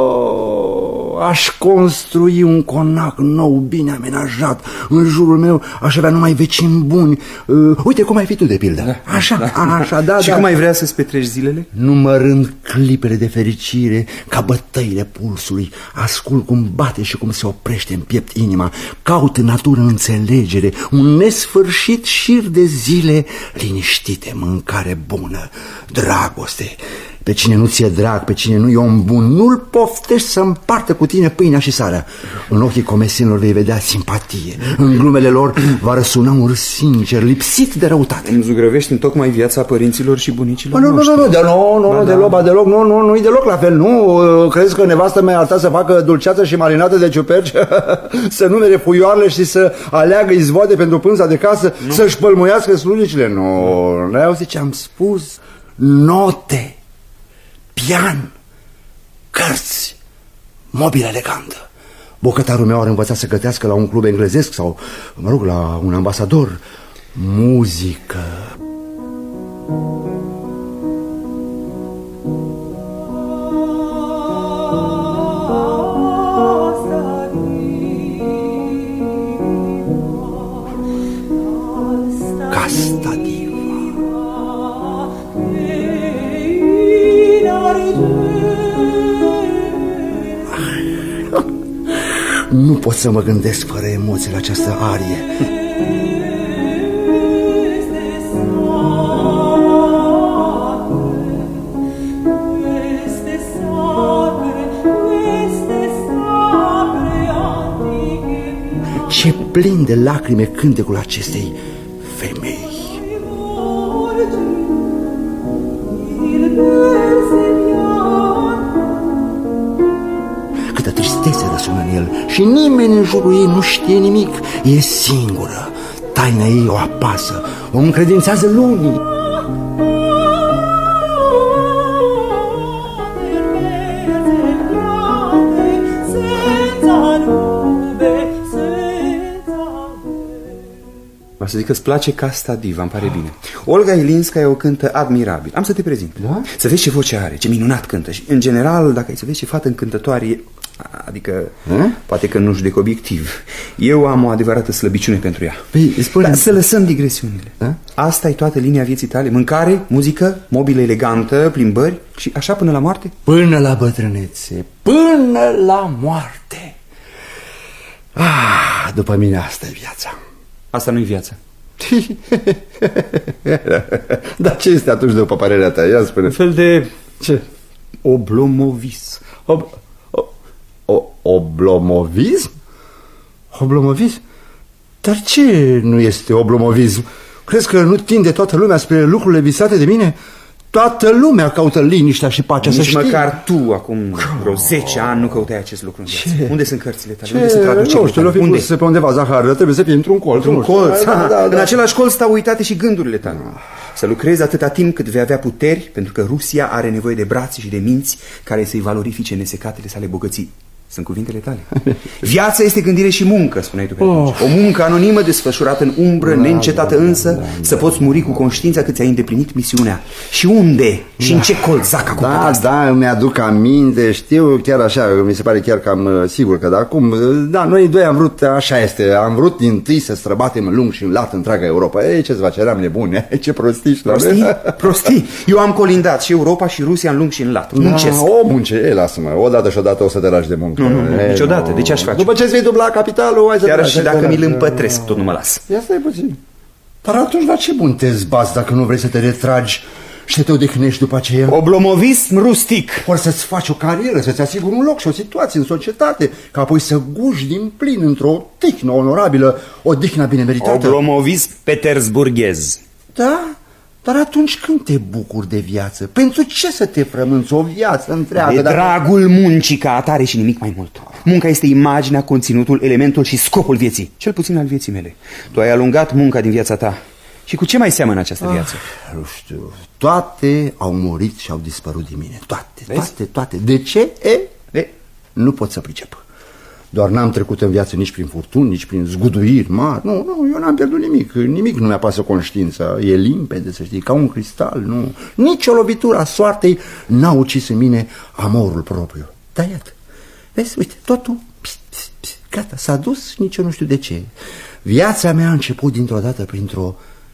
Oh, aș construi un conac nou, bine amenajat. În jurul meu aș avea numai vecini buni. uh, Uite cum ai fi tu, de pildă. Da, Așa, da. așa, da, Și da. cum ai vrea să-ți petreci zilele? Numărând clipele de fericire ca bătăile pulsului. Ascult cum bate și cum se oprește în piept inima. Caut în natură înțelegere, un nesfârșit șir de zile liniștite, mâncare bună, dragoste. Pe cine nu ți-e drag, pe cine nu e om bun, nu-l poftești să împartă cu tine pâinea și sarea. În ochii comesinilor vei vedea simpatie. În glumele lor va răsuna un râs sincer, lipsit de răutate. Îmi zugrăvești întocmai viața părinților și bunicilor nu, noștri. Nu, nu, de, nu, nu, nu, deloc, ba, deloc, nu, nu, nu-i deloc la fel, nu. Crezi că nevastă mea ar sta să facă dulceață și marinată de ciuperci? Să numere puioarele și să aleagă izvoade pentru pânza de casă, nu. Să-și pălmuiască slujicile? Nu, n-ai auzit ce am spus? Note, pian, cărți, mobilă elegantă. Bocătarul meu ar învăța să gătească la un club englezesc sau, mă rog, la un ambasador. Muzică. Casta diva. Nu pot să mă gândesc fără emoții la această arie. Ce plin de lacrime cântecul acestei femei. Câtă tristețe răsună în el și nimeni în jurul ei nu știe nimic. E singură, taina ei o apasă, o încredințează lumii. Să zic că îți place Casta diva, îmi pare bine. Olga Ilinskaya o cântă admirabil. Am să te prezint. Da? Să vezi ce voce are, ce minunat cântă. Și în general, dacă ai să vezi ce fată încântătoare, adică, ha? Poate că nu judec obiectiv, eu am o adevărată slăbiciune pentru ea. Păi, spune... Dar să lăsăm digresiunile. Da? Asta e toată linia vieții tale. Mâncare, muzică, mobilă elegantă, plimbări și așa până la moarte? Până la bătrânețe, până la moarte. Ah, după mine asta e viața. Asta nu-i viața. Dar ce este atunci după părerea ta? Ia spune. Un fel de... Ce? Oblomovis. Ob... O... O... Oblomovism? Oblomovism? Dar ce nu este oblomovism? Crezi că nu tinde toată lumea spre lucrurile visate de mine? Toată lumea caută liniștea și pacea. Nici să știi. Măcar tu, acum vreo zece ani, nu căutai acest lucru în viață. Ce? Unde sunt cărțile tale? Ce? Unde sunt traducerile? Nu știu, le-o fi unde? pus pe undeva zahară, trebuie să fie într-un colț. Într-un colț, da, da, da, în da. același colț stau uitate și gândurile tale. Să lucrezi atâta timp cât vei avea puteri, pentru că Rusia are nevoie de brațe și de minți care să-i valorifice nesecatele sale bogății. Sunt cuvintele tale. Viața este gândire și muncă, spuneai tu pe atunci. O muncă anonimă desfășurată în umbră, da, neîncetată da, însă, da, da, să poți muri cu conștiința că ți-ai îndeplinit misiunea. Și unde? Și da. în ce colț, zac, acum? Da, da, îmi aduc aminte, știu, chiar așa, mi se pare chiar cam sigur că de acum, da, noi doi am vrut, așa este, am vrut din tâi să străbatem în lung și în lat întreaga Europa. Ei, ce-ți face, eram nebuni, ce prostii. Prostii? Prostii? Eu am colindat și Europa și Rusia în lung și în lat. Muncesc. Da, o munce, ei, lasă-mă, odată și odată o să te lași de muncă. Nu, nu, nu, niciodată, de ce aș face? După ce îți vei dubla capitalul, hai să... Chiar și dacă mi-l împătresc, tot nu mă las. Ia stai puțin. Dar atunci la ce bun te zbați dacă nu vrei să te retragi și să te odihnești după aceea? Oblomovism rustic. Ori să-ți faci o carieră, să-ți asiguri un loc și o situație în societate, ca apoi să guși din plin într-o tihnă onorabilă, o dihnă bine meritată. Oblomovism petersburghez. Da? Dar atunci când te bucuri de viață? Pentru ce să te frămânți o viață întreagă? De dacă... dragul muncii ca atare și nimic mai mult. Munca este imaginea, conținutul, elementul și scopul vieții. Cel puțin al vieții mele. Tu ai alungat munca din viața ta. Și cu ce mai seamănă această ah, viață? Nu știu. Toate au murit și au dispărut din mine. Toate, Vezi? toate, toate. De ce? E? E? Nu pot să pricep. Doar n-am trecut în viață nici prin furtuni, nici prin zguduiri mari. Nu, nu, eu n-am pierdut nimic. Nimic nu mi-a pasă conștiința. E limpede, să știi, ca un cristal. Nu. Nici o lovitură a soartei n-a ucis în mine amorul propriu. Dar iată, vezi, uite, totul, pst, pst, pst, gata, s-a dus, nici eu nu știu de ce. Viața mea a început dintr-o dată printr-o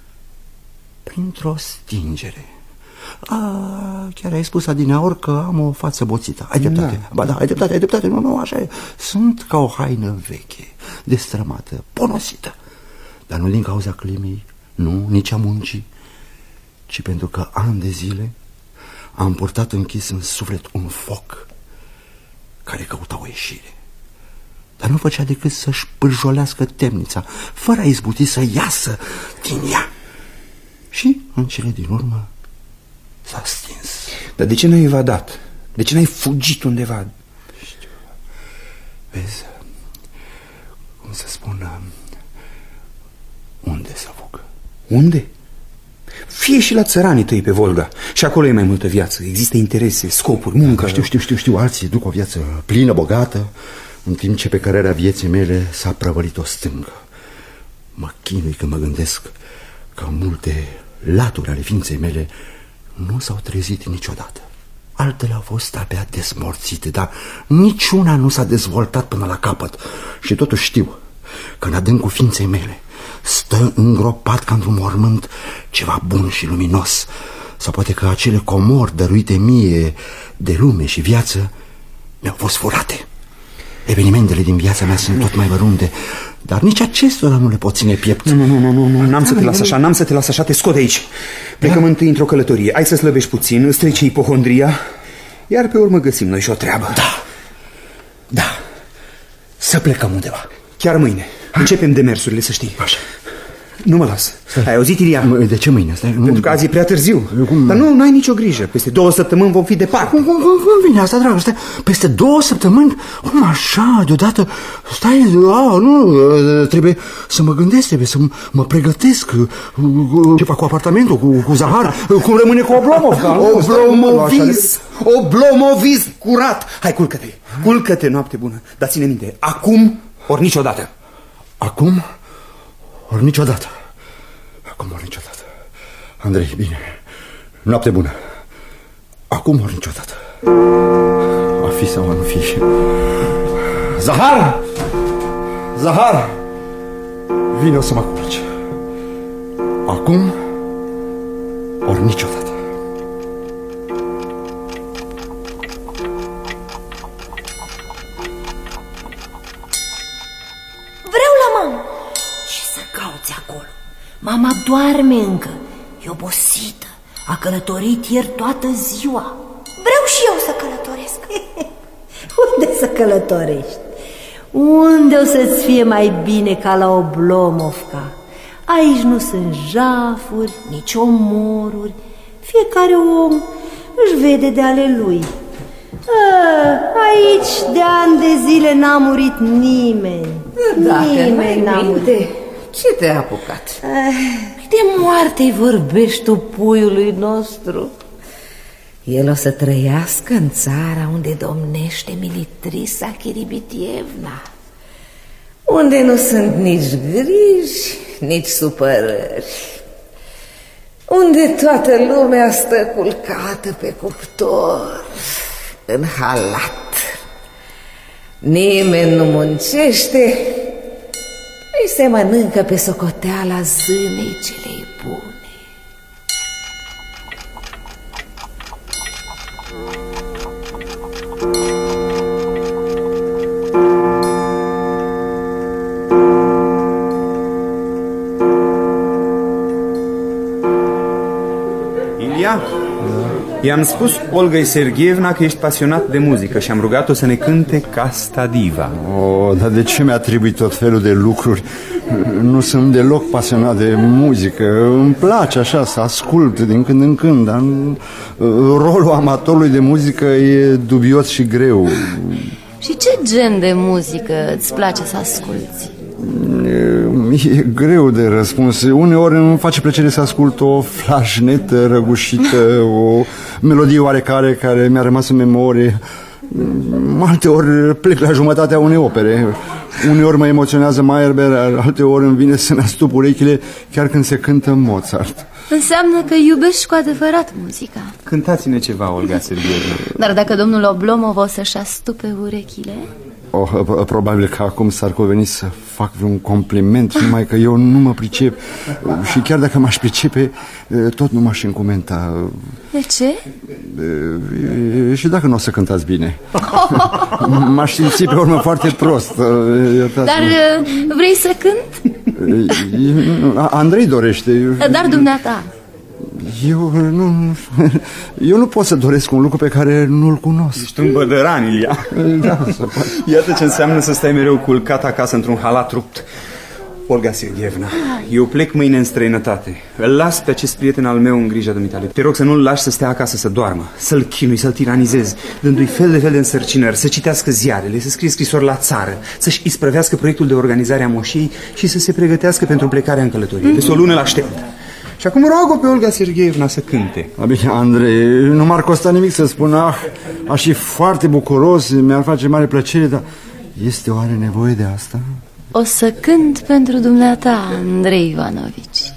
printr-o stingere. A, chiar ai spus adineaori că am o față boțită. Ai dreptate, da. Ba da, ai dreptate, ai dreptate. Nu, nu, așa e. Sunt ca o haină veche, destrămată, ponosită. Dar nu din cauza climei, nu, nici a muncii, ci pentru că ani de zile am purtat închis în suflet un foc care căuta o ieșire, dar nu făcea decât să-și pârjolească temnița, fără a izbuti să iasă din ea. Și, în cele din urmă, s-a stins. Dar de ce n-ai evadat? De ce n-ai fugit undeva? Știu. Vezi, cum să spun, unde să fug? Unde? Fie și la țăranii tăi pe Volga. Și acolo e mai multă viață. Există interese, scopuri, muncă. Știu, știu, știu, știu. Alții duc o viață plină, bogată, în timp ce pe cărarea vieții mele s-a prăvălit o stângă. Mă chinui când mă gândesc că multe laturi ale ființei mele nu s-au trezit niciodată. Altele au fost abia desmorțite, dar niciuna nu s-a dezvoltat până la capăt. Și totuși știu că în adâncul ființei mele stă îngropat ca într-un mormânt ceva bun și luminos. Sau poate că acele comori dăruite mie de lume și viață mi-au fost furate. Evenimentele din viața mea sunt tot mai mărunte, dar nici acestora nu le pot ține piept. Nu, nu, nu, nu, nu, n-am să te las așa, n-am să te las așa, te scot de aici. Plecăm da? întâi într-o călătorie, hai să slăbești puțin, îți trece ipohondria, iar pe urmă găsim noi și o treabă. Da, da, să plecăm undeva. Chiar mâine, începem demersurile, să știi. Așa. Nu mă las. Ai auzit, Ilia? De ce mâine? Stai, Pentru că azi e prea târziu. Cum? Dar nu, n-ai nicio grijă. Peste două săptămâni vom fi departe. Cum, cum, cum, cum vine asta, dragă? Stai, peste două săptămâni? Cum așa, deodată? Stai, a, nu, trebuie să mă gândesc, trebuie să mă pregătesc. Ce fac cu apartamentul, cu, cu Zahar? Cum rămâne cu Oblomov? Oblomoviz, Oblomoviz curat. Hai, culcă-te, culcă-te, noapte bună. Dar ține minte, acum ori niciodată. Acum ori niciodată. Acum ori niciodată. Andrei, bine. Noapte bună. Acum ori niciodată. A fi sau a nu fi. Zahar! Zahar! Vine, o să mă culci. Acum ori niciodată. Mama doarme încă, e obosită, a călătorit ieri toată ziua. Vreau și eu să călătoresc. Unde să călătorești? Unde o să-ți fie mai bine ca la Oblomovka? Aici nu sunt jafuri, nici omoruri. Fiecare om își vede de ale lui. A, aici de ani de zile n-a murit nimeni. Dacă nimeni n-a murit. Ce te-a apucat? De moarte-i vorbești tu, puiului nostru. El o să trăiască în țara unde domnește Militrisa Chiribitievna, unde nu sunt nici griji, nici supărări, unde toată lumea stă culcată pe cuptor, în halat. Nimeni nu muncește, îi se mănâncă pe socoteala zânei celei bune. Ilia, i-am spus Olga Sergievna că ești pasionat de muzică și am rugat-o să ne cânte Casta Diva. Oh, dar de ce mi-a trebuit tot felul de lucruri? Nu sunt deloc pasionat de muzică. Îmi place așa să ascult din când în când, dar rolul amatorului de muzică e dubios și greu. Și ce gen de muzică îți place să asculți? E greu de răspuns. Uneori îmi face plăcere să ascult o flașnetă răgușită, o melodie oarecare care mi-a rămas în memorie. Alteori plec la jumătatea unei opere. Uneori mă emoționează Meyerbeer, alteori îmi vine să ne astup urechile chiar când se cântă Mozart. Înseamnă că iubești cu adevărat muzica. Cântați-ne ceva, Olga Sergievna. Dar dacă domnul Oblomov o să-și astupe urechile? Oh, probabil că acum s-ar cuveni să fac vreun compliment, numai că eu nu mă pricep. Și chiar dacă m-aș pricepe, tot nu m-aș încumenta. De ce? Și dacă nu o să cântați bine? M-aș simți pe urmă foarte prost. Dar vrei să cânt? Andrei dorește. Dar dumneata? Eu nu, eu nu pot să doresc un lucru pe care nu-l cunosc. Ești un bădăran, Ilia. Da, iată ce înseamnă să stai mereu culcat acasă într-un halat rupt. Olga Sergievna, eu plec mâine în străinătate. Îl las pe acest prieten al meu în grija dumitale. Te rog să nu-l lași să stea acasă să doarmă, să-l chinui, să-l tiranizezi, dându-i fel de fel de însărcinări, să citească ziarele, să scrie scrisori la țară, să-și isprăvească proiectul de organizare a moșiei și să se pregătească pentru plecarea în călătorie. Peste o lună l-aștept. Și acum rog-o pe Olga Sergievna să cânte. Bine, Andrei, nu m-ar costa nimic să spun, ah, aș fi foarte bucuros, mi-ar face mare plăcere, dar este oare nevoie de asta? O să cânt pentru dumneata, Andrei Ivanovici.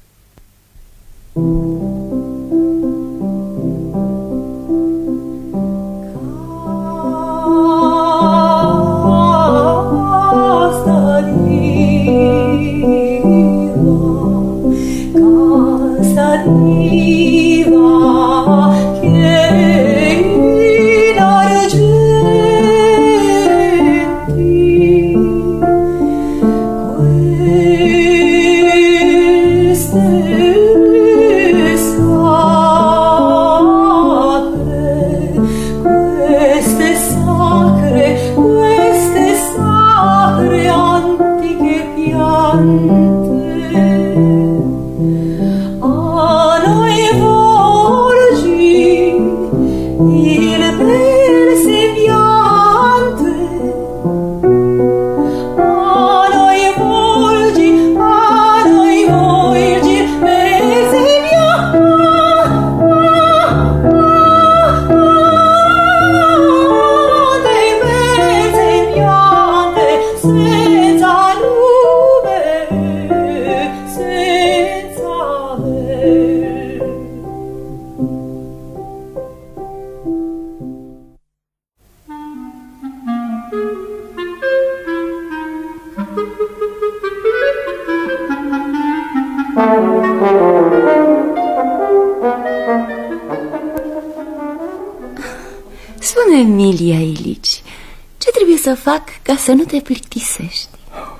Spune, Emilia Ilici, ce trebuie să fac ca să nu te plictisești?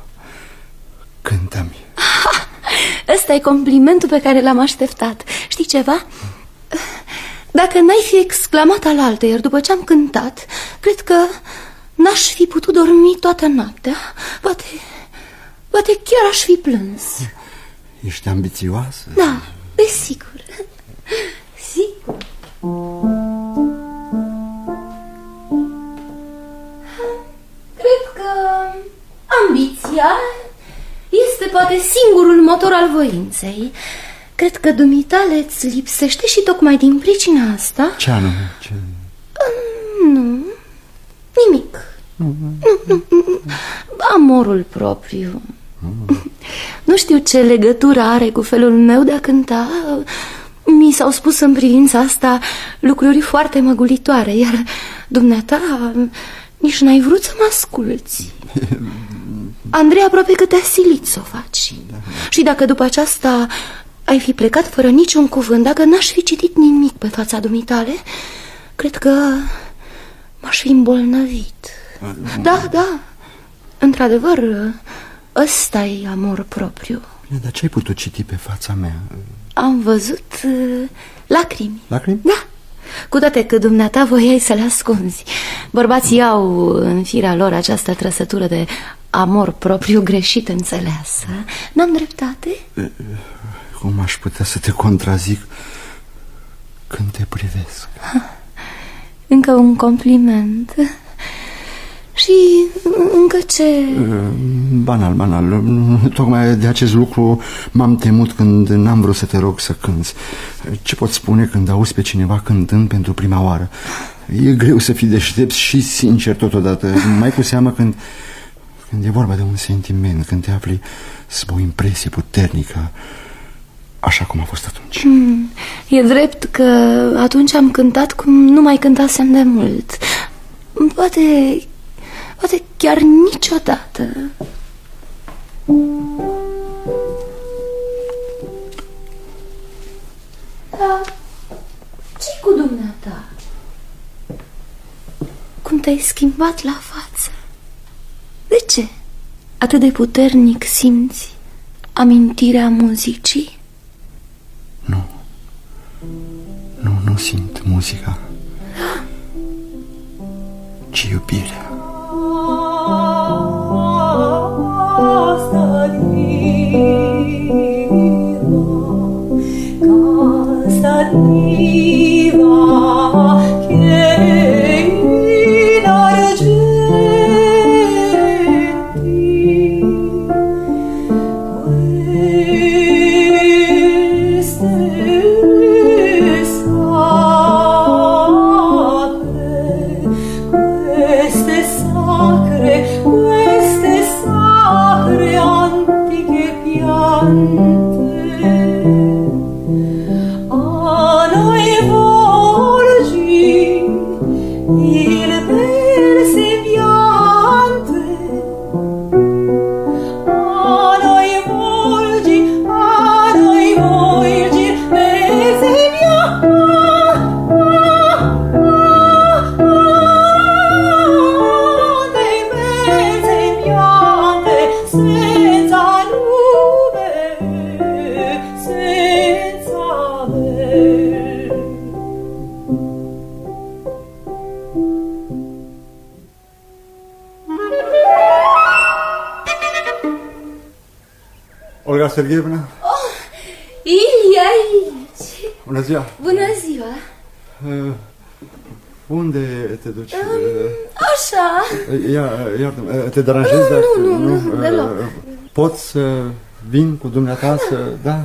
Cântă-mi. Ăsta e complimentul pe care l-am așteptat. Știi ceva? Dacă n-ai fi exclamat alaltă, iar după ce am cântat, cred că n-aș fi putut dormi toată noaptea. Poate, poate chiar aș fi plâns. Ești ambițioasă? Da, desigur. Sigur. Cred că ambiția este poate singurul motor al voinței. Cred că dumitale îți lipsește și tocmai din pricina asta. Ce anume? Ce... Nu, nimic. Nu, nu, nu. Amorul propriu. Nu știu ce legătură are cu felul meu de a cânta. Mi s-au spus în privința asta lucruri foarte măgulitoare, iar dumneata nici n-ai vrut să mă asculți. Andrei aproape că te-a silit să o faci. Și dacă după aceasta ai fi plecat fără niciun cuvânt, dacă n-aș fi citit nimic pe fața dumitale, cred că m-aș fi îmbolnăvit. Da, da, într-adevăr, ăsta e amor propriu. Bine, dar ce ai putut citi pe fața mea? Am văzut uh, lacrimi. Lacrimi? Da, cu toate că dumneata voiai să le ascunzi. Bărbații au în firea lor această trăsătură de amor propriu greșit înțeleasă. N-am dreptate? Cum aș putea să te contrazic când te privesc? Încă un compliment. Și încă ce? Banal, banal. Tocmai de acest lucru m-am temut când n-am vrut să te rog să cânți. Ce pot spune când auzi pe cineva cântând pentru prima oară? E greu să fii deștept și sincer totodată, mai cu seamă când, când e vorba de un sentiment, când te afli sub o impresie puternică, așa cum a fost atunci. Mm, e drept că atunci am cântat cum nu mai cântasem de mult. Poate... Poate chiar niciodată. Da, ce-i cu dumneata? Cum te-ai schimbat la față? De ce? Atât de puternic simți amintirea muzicii? Nu. muzica, ci iubirea. Olga Sergeevna? Oh, Ilie aici. Bună ziua. Bună ziua. Uh, unde te duci? Um, așa. Ia, iartă-mă, te deranjezi? Nu, dacă, nu, nu, nu, deloc. Pot să vin cu dumneata să... Da?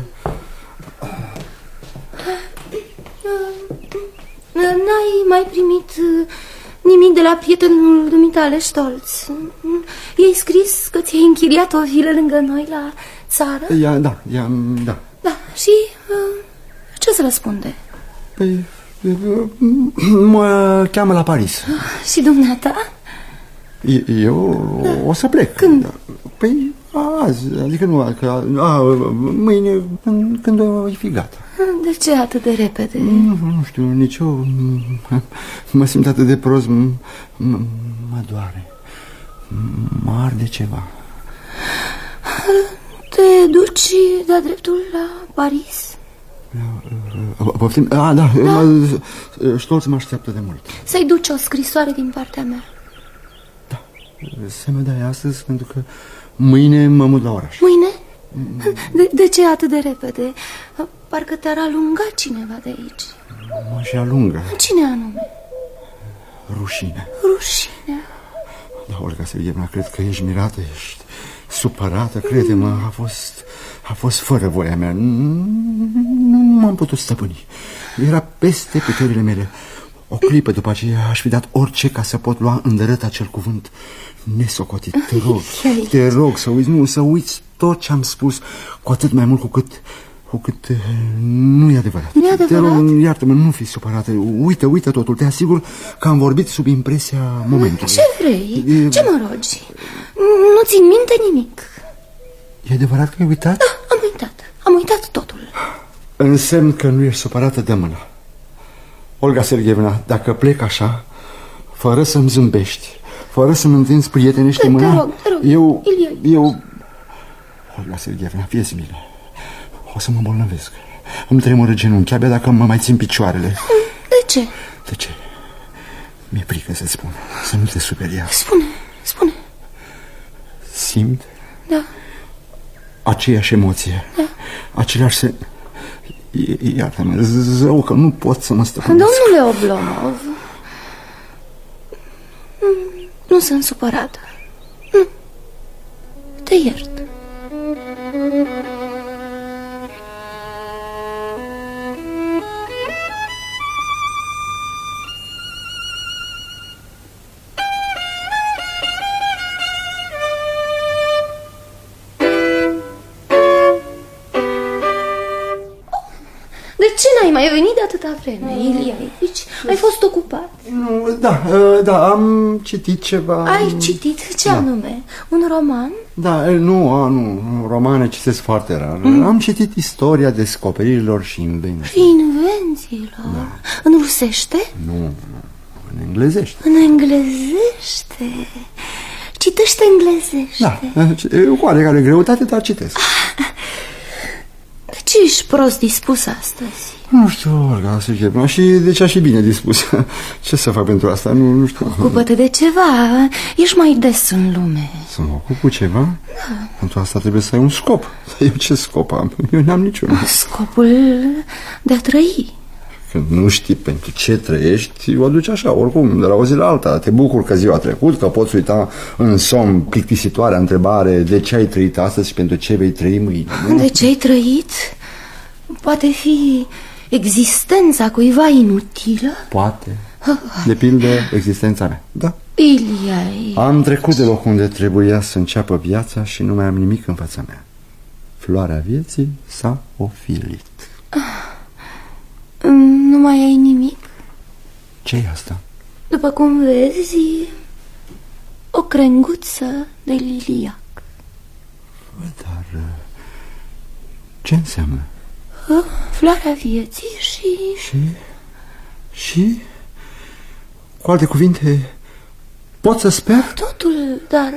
N-ai mai primit nimic de la prietenul dumitale, Stolț? I-ai scris că ți-ai închiriat o vilă lângă noi la țară? Ia, da, ia, da. Da, și uh, ce să răspunde? Păi, mă cheamă la Paris. Și dumneata? Eu da. o să plec. Când? Păi azi, adică nu, că, a, mâine, când o fi gata. De ce atât de repede? Nu, nu știu, nici eu mă simt atât de prost, mă doare, mă arde ceva. Te duci de-a dreptul la Paris? Poftim? A, da, da. Stolț mă așteaptă de mult. Să-i duci o scrisoare din partea mea. Da, să mă dai astăzi, pentru că mâine mă mut la oraș. Mâine? De, de ce atât de repede? Parcă te-ar alunga cineva de aici. Mă și alungă. Cine anume? Rușine. Rușine? Da, Olga Sergeevna, cred că ești mirată, ești supărată, crede-mă, a fost, a fost fără voia mea. Nu m-am putut stăpâni. Era peste puterile mele. O clipă după aceea aș fi dat orice ca să pot lua îndărât acel cuvânt nesocotit. Te rog, te rog să uiți, nu, să uiți tot ce am spus, cu atât mai mult cu cât, cu cât nu e adevărat. Nu e adevărat? Te rog, iartă-mă, nu fi supărată. Uită, uită totul, te asigur că am vorbit sub impresia momentului. Ce vrei? E... Ce mă rogi? Nu țin minte nimic. E adevărat că ai uitat? Da, am uitat, am uitat totul. Însemn că nu ești supărată, de mână. Olga Sergeevna, dacă plec așa, fără să-mi zâmbești, fără să-mi întinzi prietenește mâna, te rog, te rog, eu, Ilie. eu... Olga Sergeevna, fie-ți milă, o să mă îmbolnăvesc. Îmi tremură genunchi, abia dacă mă mai țin picioarele. De ce? De ce? Mi-e frică să spun, să nu te superia. Spune, spune. Simt? Da. Aceeași emoție, da. Același se... Iartă-mă, zău că nu pot să mă stăpânesc. Domnule Oblomov, nu sunt supărată. Nu. Te iert. De ce n-ai mai venit de atâta vreme, Ilie, aici? Ai fost ocupat? Nu, da, da, am citit ceva. Ai citit? Ce da. anume? Un roman? Da, nu, nu, romane citesc foarte rar. mm. Am citit istoria descoperirilor și invențiilor. Invențiilor? Da. În rusește? Nu, nu, în englezește. În englezește? Citește englezește? Da, cu oarecare greutate, dar citesc. Deci ești prost dispus astăzi? Nu știu, Olga Sergeevna, și de ce aș fi bine dispus? Ce să fac pentru asta? Nu, nu știu. Ocupă-te de ceva, ești mai des în lume. Să mă ocup cu ceva? Da. Pentru asta trebuie să ai un scop. Eu ce scop am? Eu n-am niciun. Scopul de a trăi. Când nu știi pentru ce trăiești, o duci așa, oricum, de la o zi la alta. Te bucuri că ziua a trecut, că poți uita în somn plictisitoarea întrebare de ce ai trăit astăzi și pentru ce vei trăi mâine, nu? De ce ai trăit? Poate fi existența cuiva inutilă? Poate. De pildă, existența mea. Da. Iliai. Am trecut de loc unde trebuia să înceapă viața și nu mai am nimic în fața mea. Floarea vieții s-a ofilit. Nu mai ai nimic? Ce-i asta? După cum vezi, o crenguță de liliac. Dar ce înseamnă? Floarea vieții și... Și? Și? Cu alte cuvinte, pot să sper? Totul, dar...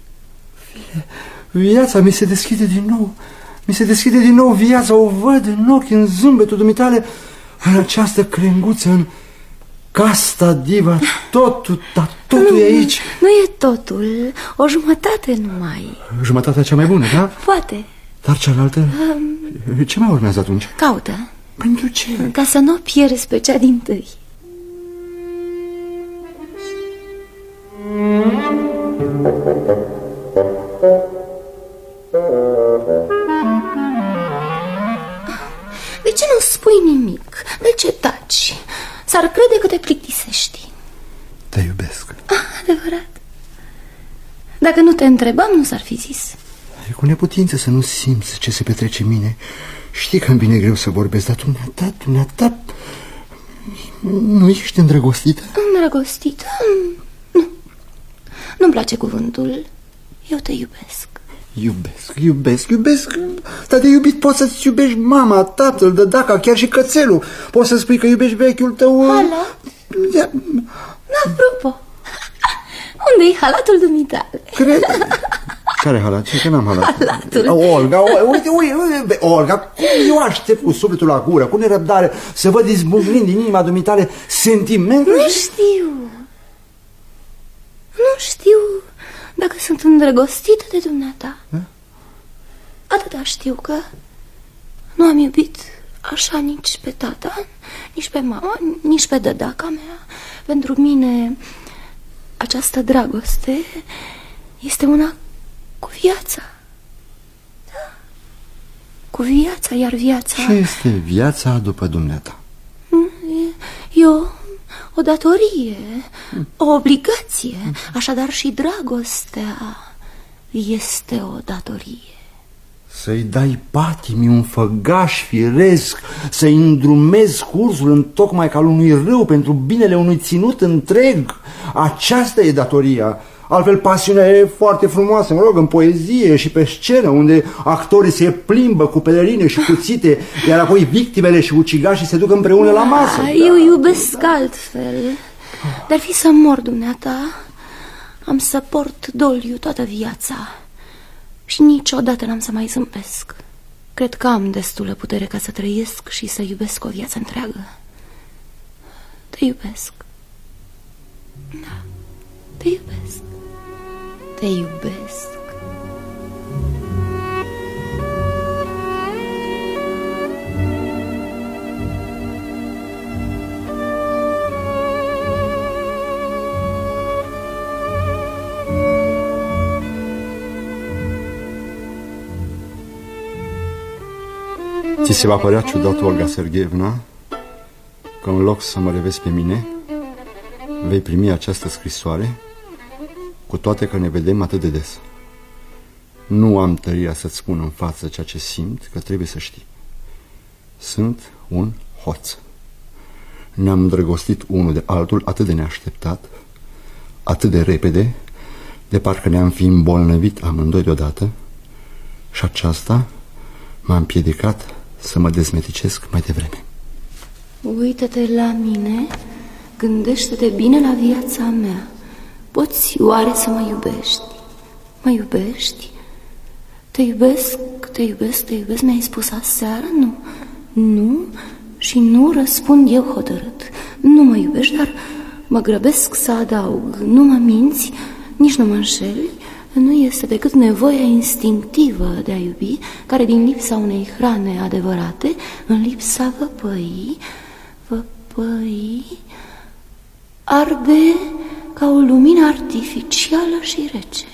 Viața mi se deschide din nou. Mi se deschide din nou viața. O văd în ochi, în zâmbetul dumitale, în această crenguță, în casta diva. Totul, dar totul nu, e aici. Nu e totul, o jumătate numai. Jumătatea cea mai bună, da? Poate. Dar cealaltă? Um, ce mai urmează atunci? Caută. Pentru ce? Ca să nu o pierzi pe cea dintâi. De ce nu spui nimic? De ce taci? S-ar crede că te plictisești. Te iubesc. Ah, adevărat. Dacă nu te întrebam, nu s-ar fi zis. E cu neputință să nu simți ce se petrece în mine. Știi că îmi vine greu să vorbesc, dar dumneata, dumneata, nu ești îndrăgostită? Îndrăgostită? Nu. Nu-mi place cuvântul. Eu te iubesc. Iubesc, iubesc, iubesc. Dar de iubit poți să-ți iubești mama, tatăl, dădaca, chiar și cățelul. Poți să spui că iubești vechiul tău. Hala? Da. Apropo, unde-i halatul dumitale? Cred... Care halat? Ce că n-am halat? Halatul. Olga, uite, uite, uite, Olga, cum eu aștept cu sufletul la gură, cu nerăbdare, să văd izbucnind din inima dumitale sentimente. Nu știu. Nu știu dacă sunt îndrăgostită de dumneata. A? Atâta știu că nu am iubit așa nici pe tata, nici pe mama, nici pe dădaca mea. Pentru mine această dragoste este una cu viața. Da. Cu viața, iar viața... Ce este viața după dumneata? E o, o datorie, o obligație. Așadar și dragostea este o datorie. Să-i dai patimii un făgaș firesc, să-i îndrumezi cursul întocmai ca al unui râu pentru binele unui ținut întreg. Aceasta e datoria. Altfel pasiunea e foarte frumoasă, mă rog, în poezie și pe scenă, unde actorii se plimbă cu pelerine și cuțite, iar apoi victimele și ucigașii se duc împreună la masă. Da, eu iubesc altfel. Dar fi să mor, dumneata, am să port doliu toată viața și niciodată n-am să mai zâmbesc. Cred că am destulă putere ca să trăiesc și să iubesc o viață întreagă. Te iubesc. Da, te iubesc. Te iubesc. Ți se va părea ciudat, Olga Sergeevna, că în loc să mă revezi pe mine, vei primi această scrisoare, cu toate că ne vedem atât de des. Nu am tăria să-ți spun în față ceea ce simt, că trebuie să știi. Sunt un hoț. Ne-am îndrăgostit unul de altul atât de neașteptat, atât de repede, de parcă ne-am fi îmbolnăvit amândoi deodată, și aceasta m-a împiedicat să mă dezmeticesc mai devreme. Uită-te la mine, gândește-te bine la viața mea. Poți oare să mă iubești? Mă iubești? Te iubesc, te iubesc, te iubesc, mi-ai spus aseară? Nu, nu și nu răspund eu hotărât. Nu mă iubești, dar mă grăbesc să adaug. Nu mă minți, nici nu mă înșeli. Nu este decât nevoia instinctivă de a iubi, care din lipsa unei hrane adevărate, în lipsa văpăii, văpăii, arde ca o lumină artificială și rece.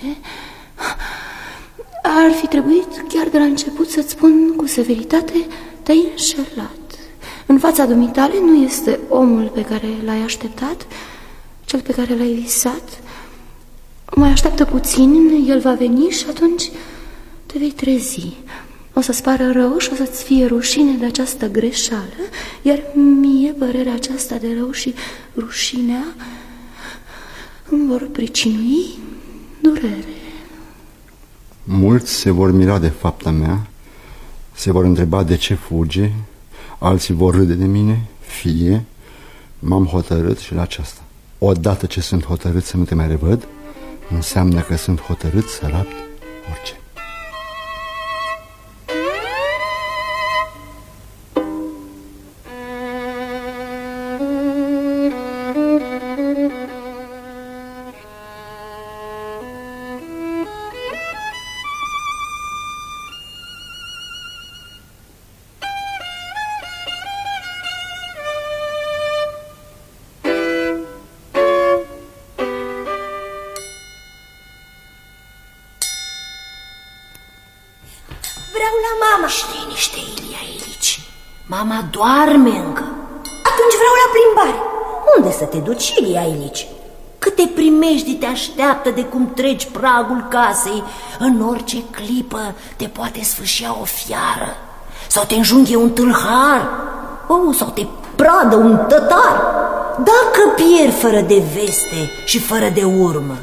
Ar fi trebuit chiar de la început să-ți spun cu severitate: te-ai înșelat. În fața dumitale nu este omul pe care l-ai așteptat, cel pe care l-ai visat. Mai așteaptă puțin, el va veni și atunci te vei trezi. O să-ți pară rău și o să-ți fie rușine de această greșeală, iar mie părerea aceasta de rău și rușinea îmi vor pricinui durere. Mulți se vor mira de fapta mea, se vor întreba de ce fuge, alții vor râde de mine, fie m-am hotărât și la aceasta. Odată ce sunt hotărât să nu te mai revăd, înseamnă că sunt hotărât să rapt orice. Vreau la mama. Niște, niște, Ilia Ilici. Mama doarme încă. Atunci vreau la plimbare. Unde să te duci, Ilia Ilici? Câte primejdii te așteaptă de cum treci pragul casei. În orice clipă te poate sfâșia o fiară, sau te înjunghe un tâlhar, oh, sau te pradă un tătar. Dacă pierd fără de veste și fără de urmă.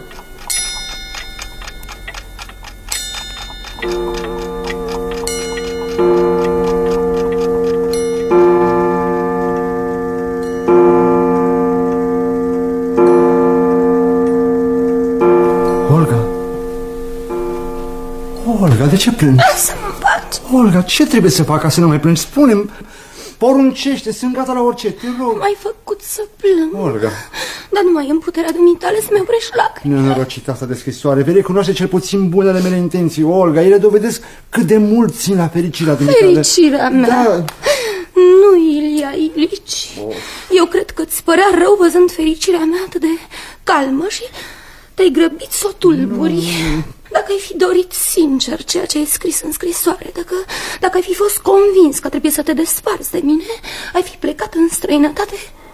Olga, de ce plângi? Lasă-mă în pace. Olga, ce trebuie să fac ca să nu mai plângi? Spune-mi, poruncește, sunt gata la orice, te rog. M-ai făcut să plâng. Olga. Dar nu mai e în puterea dumitale să-mi oprești lacrimi. Nenorocita asta de scrisoare, vei recunoaște cel puțin bunele mele intenții, Olga. Ele dovedesc cât de mult țin la fericirea dumitale. Fericirea mea? Da. Nu, Ilia Ilici. Oh. Eu cred că îți părea rău văzând fericirea mea atât de calmă și te-ai grăbit să o tulburi. Nu. Dacă ai fi dorit sincer ceea ce ai scris în scrisoare, dacă, dacă ai fi fost convins că trebuie să te desparți de mine, ai fi plecat în străinătate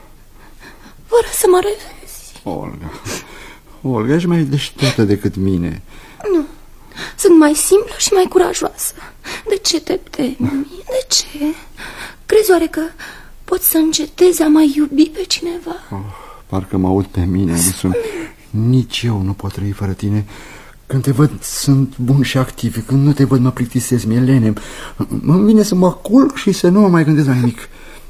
fără să mă revezi. Olga, Olga, ești mai deșteaptă decât mine. Nu, sunt mai simplă și mai curajoasă. De ce te temi? De ce? Crezi oare că poți să încetezi a mai iubi pe cineva? Oh, parcă mă aud pe mine. Nici eu nu pot trăi fără tine. Când te văd sunt bun și activ, când nu te văd mă plictisez, mi-e lene. Mă vine să mă culc și să nu mă mai gândesc la nimic.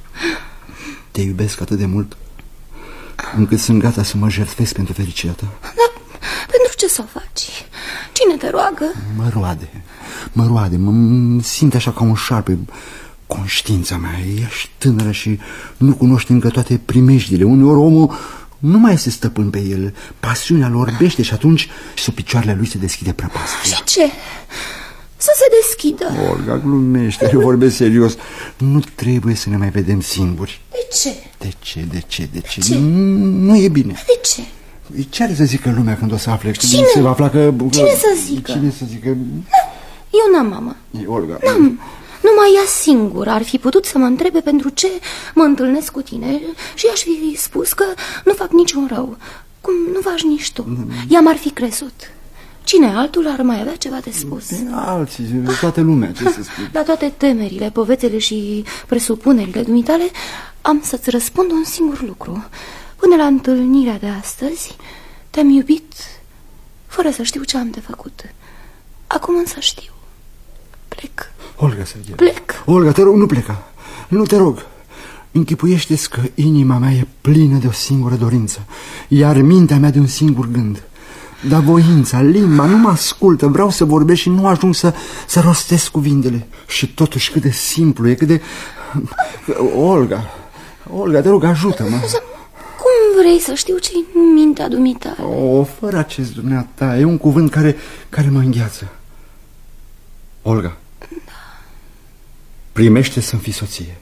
Te iubesc atât de mult încât sunt gata să mă jertfesc pentru fericirea ta. Dar pentru ce să o faci? Cine te roagă? Mă roade, mă roade, mă simt așa ca un șarpe. Conștiința mea, ești tânără și nu cunoști încă toate primejdile. Uneori omul nu mai este stăpân pe el. Pasiunea îl orbește și atunci sub picioarele lui se deschide prăpastia. Și ce? Să se deschidă. Olga, glumește, eu vorbesc serios. Nu trebuie să ne mai vedem singuri. De ce? De ce, de ce, de ce? ce? Nu e bine. De ce? Ce are să zică lumea când o să afle? Cine? Se va afla că... Cine să zică? Cine să zică? Eu n-am mamă. E Olga. N-am. Numai ea singură ar fi putut să mă întrebe pentru ce mă întâlnesc cu tine și aș fi spus că nu fac niciun rău, cum nu faci nici tu. Ea m-ar fi crezut. Cine altul ar mai avea ceva de spus? Alții, toată lumea, ce să spun. La toate temerile, povețele și presupunerile dumitale am să-ți răspund un singur lucru. Până la întâlnirea de astăzi te-am iubit fără să știu ce am de făcut. Acum însă știu. Plec. Olga, Serghei. Plec. Olga, te rog, nu pleca. Nu te rog. Închipuiește-ți că inima mea e plină de o singură dorință, iar mintea mea de un singur gând. Dar voința, limba, nu mă ascultă. Vreau să vorbesc și nu ajung să, să rostesc cuvintele. Și totuși cât de simplu e, cât de... Olga, Olga, te rog, ajută-mă. Cum vrei să știu ce-i în mintea dumitale? O, fără acest dumneata, e un cuvânt care, care mă îngheață. Olga, da. Primește să-mi fii soție.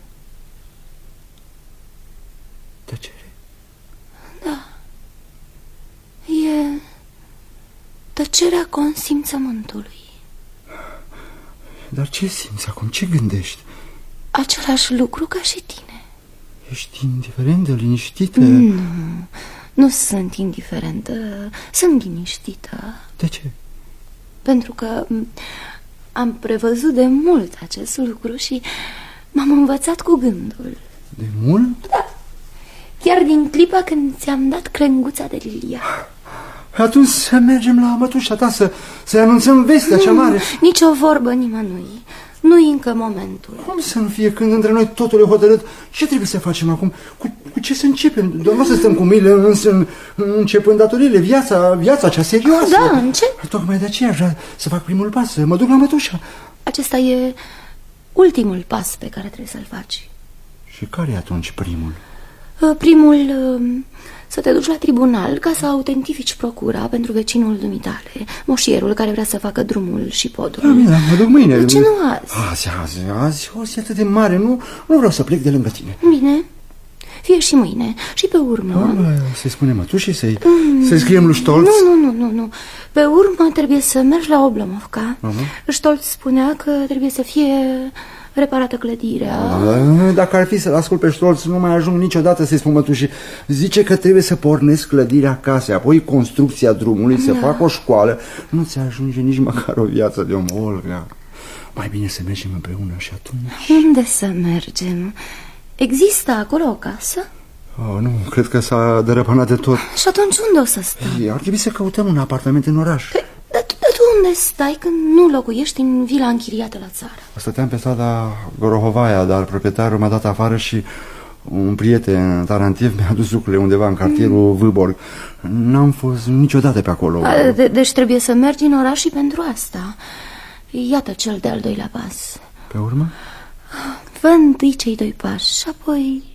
Tăcere. Da. E tăcerea consimțământului. Dar ce simți acum? Ce gândești? Același lucru ca și tine. Ești indiferentă, liniștită? Nu, nu sunt indiferentă. Sunt liniștită. De ce? Pentru că am prevăzut de mult acest lucru și m-am învățat cu gândul. De mult? Da. Chiar din clipa când ți-am dat crenguța de lilia. Atunci să mergem la mătușa ta, să, să-i anunțăm vestea cea mare. Nici o vorbă nimănui. Nu-i încă momentul. Cum să nu fie când între noi totul e hotărât? Ce trebuie să facem acum? Cu, cu ce să începem? Doar nu să stăm cu mâinile însă începând datoriile, viața, viața cea serioasă. Da, încep. Tocmai de aceea vreau să fac primul pas, să mă duc la mătușa. Acesta e ultimul pas pe care trebuie să-l faci. Și care e atunci primul? Primul, să te duci la tribunal ca să autentifici procura pentru vecinul dumitale, moșierul care vrea să facă drumul și podul. Da, bine, mă duc mâine. De ce nu azi? Azi, azi, azi, o zi atât de mare, nu, nu vreau să plec de lângă tine. Bine, fie și mâine. Și pe urmă... Să-i spunem mătușii, să-i mm. să scriem lui Stolț? Nu, nu, nu, nu, nu. Pe urmă trebuie să mergi la Oblomovka. Uh-huh. Stolț spunea că trebuie să fie reparată clădirea. Dacă ar fi să-l ascult pe Stolț, nu mai ajung niciodată să-i spun mătușii. Zice că trebuie să pornesc clădirea casei, apoi construcția drumului, da. Să fac o școală. Nu ți ajunge nici măcar o viață de om, Olga. Mai bine să mergem împreună și atunci... Unde să mergem? Există acolo o casă? Oh, nu, cred că s-a dărăpânat de tot. Și atunci unde o să stăm? Ar trebui să căutăm un apartament în oraș. Pe, dar, tu, dar tu unde stai când nu locuiești în vila închiriată la țară? Stăteam pe strada Gorohovaia, dar proprietarul m-a dat afară și un prieten, Tarantiv, mi-a dus lucrurile undeva în cartierul mm. Vâborg. N-am fost niciodată pe acolo. A, de, deci trebuie să mergi în oraș și pentru asta. Iată cel de-al doilea pas. Pe urmă? Fă întâi cei doi pași și apoi...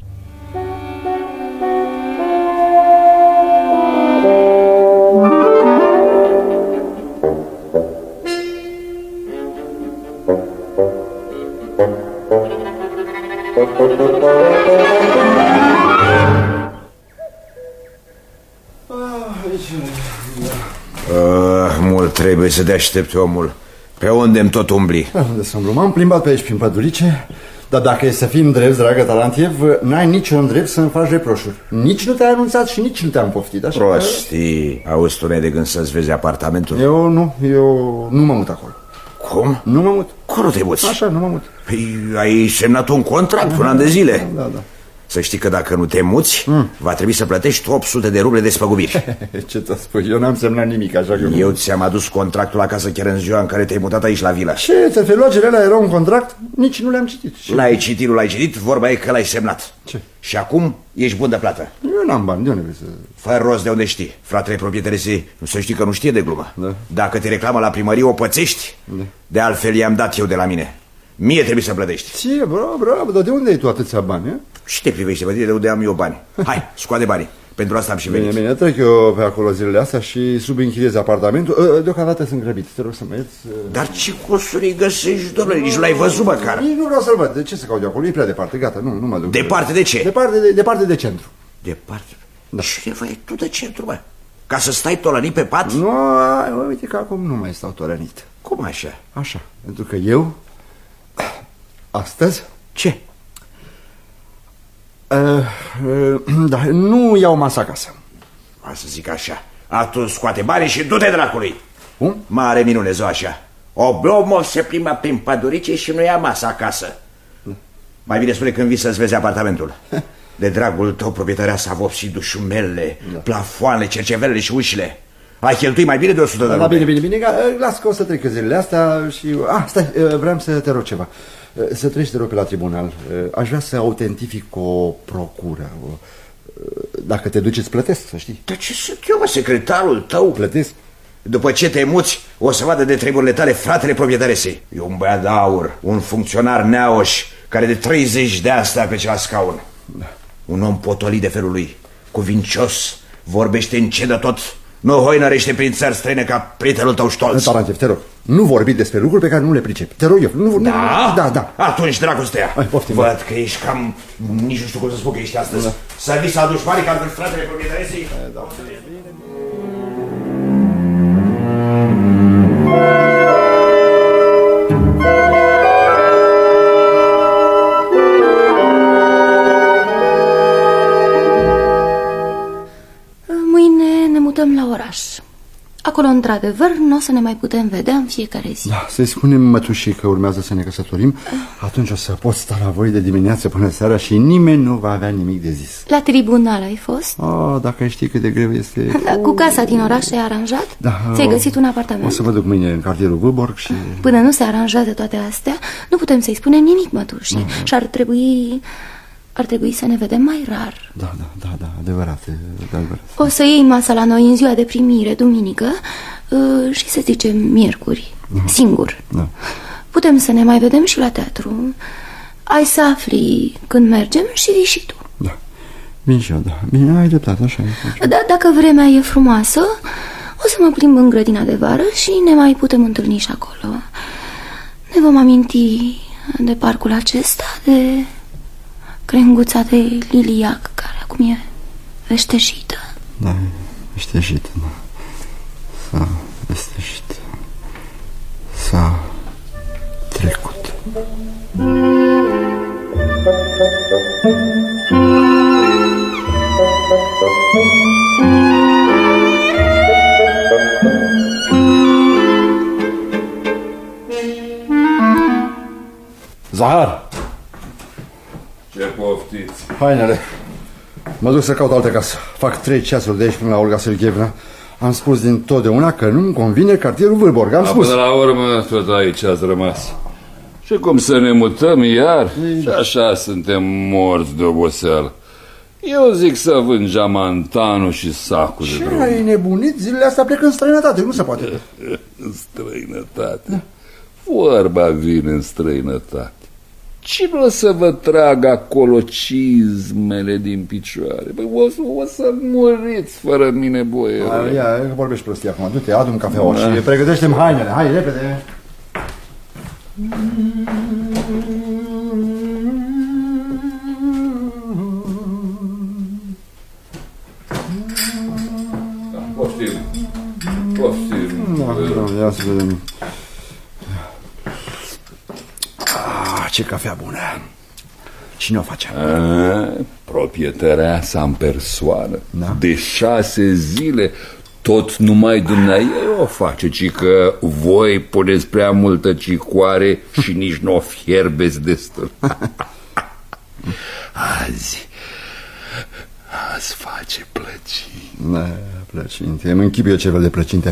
Uh, mult trebuie să te aștepți, omul. Pe unde-mi tot umbli? Unde să umblu? M-am plimbat pe aici prin pădurice. Dar dacă e să fim drept, dragă Tarantiev, n-ai niciun drept să-mi faci reproșuri. Nici nu te-ai anunțat și nici nu te-am poftit, așa? Prostii, auzi tu, n-ai de gând să-ți vezi apartamentul? Eu nu, eu nu mă mut acolo. Cum? Nu mă mut. Cum nu te muți? Așa, nu mă mut. Păi ai semnat un contract până an de zile. Da, da. Să știi că dacă nu te muți, mm. va trebui să plătești opt sute de ruble de spăgubiri. Ce te spui? Eu n-am semnat nimic, așa că... Eu ți-am adus contractul acasă chiar în ziua în care te-ai mutat aici la vilă. Ce? Țărfeloagele alea era un contract? Nici nu le-am citit. L-ai citit, nu l-ai citit, vorba e că l-ai semnat. Ce? Și acum ești bun de plată. Eu n-am bani, de unde vrei să... Fă rost de unde știi. Fratele proprietării, nu să știi că nu știe de glumă. Da. Dacă te reclamă la primărie, o pățești. Da. De altfel i-am dat eu de la mine. Mie trebuie să plătești. Ce, bravo, bravo, dar de unde ai tu atâția bani, eh? Și te privește pe tine, de unde am eu bani. Hai, scoate banii. Pentru asta am și venit. Bine, bine, trec eu pe acolo zilele astea și subînchiriez apartamentul. Deocamdată sunt grăbit, te rog să mă ierți. Dar ce costuri găsești, domnule? Nici nu l-ai văzut măcar. Nici nu vreau să-l văd. De ce să caut de acolo? E prea departe, gata, nu, nu mă duc. Departe de ce? Departe de, departe de centru. Departe? Da. Și vai tu de centru, bă? Ca să stai tolănit pe pat? Nu, uite că acum nu mai stau tolănit. Cum așa? Așa, pentru că eu... Astăzi? Ce? Uh, uh, da, nu iau masa acasă. A să zic așa. Atunci scoate banii și du-te dracului. Cum? Mare minune, zău așa. Oblomov se plimba prin pădurice și nu ia masa acasă. Da. Mai bine spune când vii să-ți vezi apartamentul. De dragul tău, proprietarea s-a vopsit dușumelele, da. Plafoanele, cercevelele și ușile. Ai cheltuit mai bine de o sută de ruble. Da, bine, bine, bine. Las că o să trec zilele astea și... Ah, stai, vreau să te rog ceva. Să treci, te rog, pe la tribunal. Aș vrea să autentific o procură. Dacă te duci, îți plătesc, să știi. Dar ce sunt eu, mă, secretarul tău? Plătesc. După ce te muți, o să vadă de treburile tale fratele proprietaresei. E un băiat de aur, un funcționar neauș, care de treizeci de ani stă pe cel scaun. Un om potolit de felul lui, cuvincios, vorbește încet de tot, nu hoinărește prin țări străine ca prietenul tău ștolț. Tarantev, te rog, nu vorbi despre lucruri pe care nu le pricepi. Te rog eu, nu... Da? Da, da. Atunci, dracu să te ia. Văd că ești cam... Nici nu știu cum să spun că ești astăzi. Da. Să vii să aduci banii ca fratele proprietaresei. Da. La oraș. Acolo, într-adevăr, nu o să ne mai putem vedea în fiecare zi. Da, să-i spunem mătușii că urmează să ne căsătorim. Atunci o să pot sta la voi de dimineață până seara și nimeni nu va avea nimic de zis. La tribunal ai fost? Oh, dacă știi cât de greu este... Da, cu casa din oraș ai aranjat? Da. Ți-ai găsit un apartament? O să mă duc mâine în cartierul Vâlborg și... Până nu se aranjează toate astea, nu putem să-i spunem nimic mătușii. Mm -hmm. Și ar trebui... Ar trebui să ne vedem mai rar. Da, da, da, da, adevărat, adevărat. O să iei masa la noi în ziua de primire, duminică, și să zicem miercuri, da. Singur. Da. Putem să ne mai vedem și la teatru. Ai să afli când mergem și vii și tu. Da, vin și eu, da. Bine, ai dreptate, așa e. Da, dacă vremea e frumoasă, o să mă plimb în grădina de vară și ne mai putem întâlni și acolo. Ne vom aminti de parcul acesta, de... crenguța de liliac, care acum e veștejită. Da, veștejită, da. S-a veștejit. S-a trecut. Zahar! Ce poftiți? Hainele, mă duc să caut altă casă. Fac trei ceasuri de aici până la Olga Serghevna. Am spus din totdeauna că nu-mi convine cartierul Vâlborg. Am A, spus. Până la urmă tot aici ați rămas. Și cum să ne mutăm iar? E... Și așa suntem morți de oboseală. Eu zic să vând geamantanul și sacul de drum. Ce ai nebunit? Zilele astea plec în străinătate, nu se poate. În străinătate? Da. Vorba vine în străinătate. Cine o să vă tragă acolo cizmele din picioare? Băi, o, o să muriți fără mine, boiere. Ia, vorbești prostii acum. Du-te, adu-mi cafeaua da. Și pregătește-mi hainele. Hai, repede. Poftim. Poftim. Da, ia să vedem. Ah, ce cafea bună. Cine o face? A, proprietarea sa în persoană. Da? De șase zile tot numai dumneavoastră o face, ci că voi puneți prea multă cicoare și nici nu o fierbeți destul. Azi Azi face plăcinte. Da, plăcinte. Îmi închipie ce fel de plăcinte.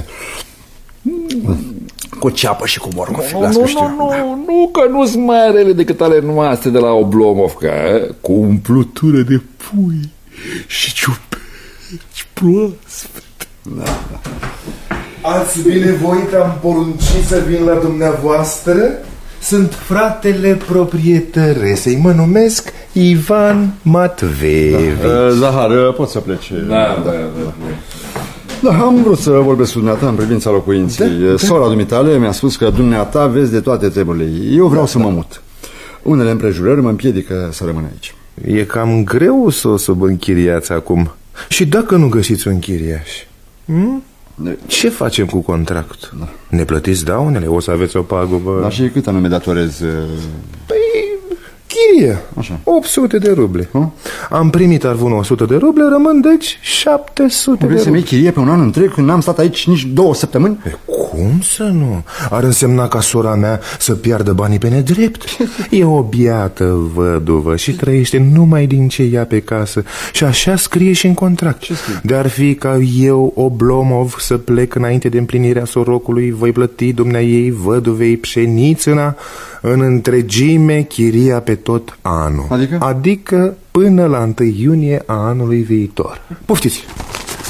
Cu ceapă și cu morcovi. Nu, nu, nu, nu, nu, că nu sunt mai rele decât ale noastre de la Oblomovka, cu umplutură de pui și ciuperci proaspete. Da, da. Ați binevoit, am poruncit să vin la dumneavoastră. Sunt fratele proprietăresei. Mă numesc Ivan Matveevici. Da. Zahar, poți să pleci. Da, da, da, da. Da, am vrut să vorbesc cu dumneata în privința locuinței. Da, da. Sora dumitale mi-a spus că dumneata vezi de toate treburile. Eu vreau da, să mă mut. Unele împrejurări mă împiedică să rămân aici. E cam greu să o să vă închiriați acum. Și dacă nu găsiți un chiriaș? Hm? Ce facem cu contractul? Da. Ne plătiți daunele? O să aveți o pagubă? Da, și cât anume datorez? Păi, chirie. Așa. opt sute de ruble. Ha? Am primit arvun o sută de ruble, rămân deci șapte sute de ruble. Vrei să-mi iei chirie pe un an întreg când n-am stat aici nici două săptămâni? E, cum să nu? Ar însemna ca sora mea să piardă banii pe nedrept. E o biată văduvă și trăiește numai din ce ia pe casă. Și așa scrie și în contract. De-ar fi ca eu, Oblomov, să plec înainte de împlinirea sorocului, voi plăti dumneaei văduvei pșenițâna în întregime chiria pe tot anul. Adică? Adică până la întâi iunie a anului viitor. Poftiți!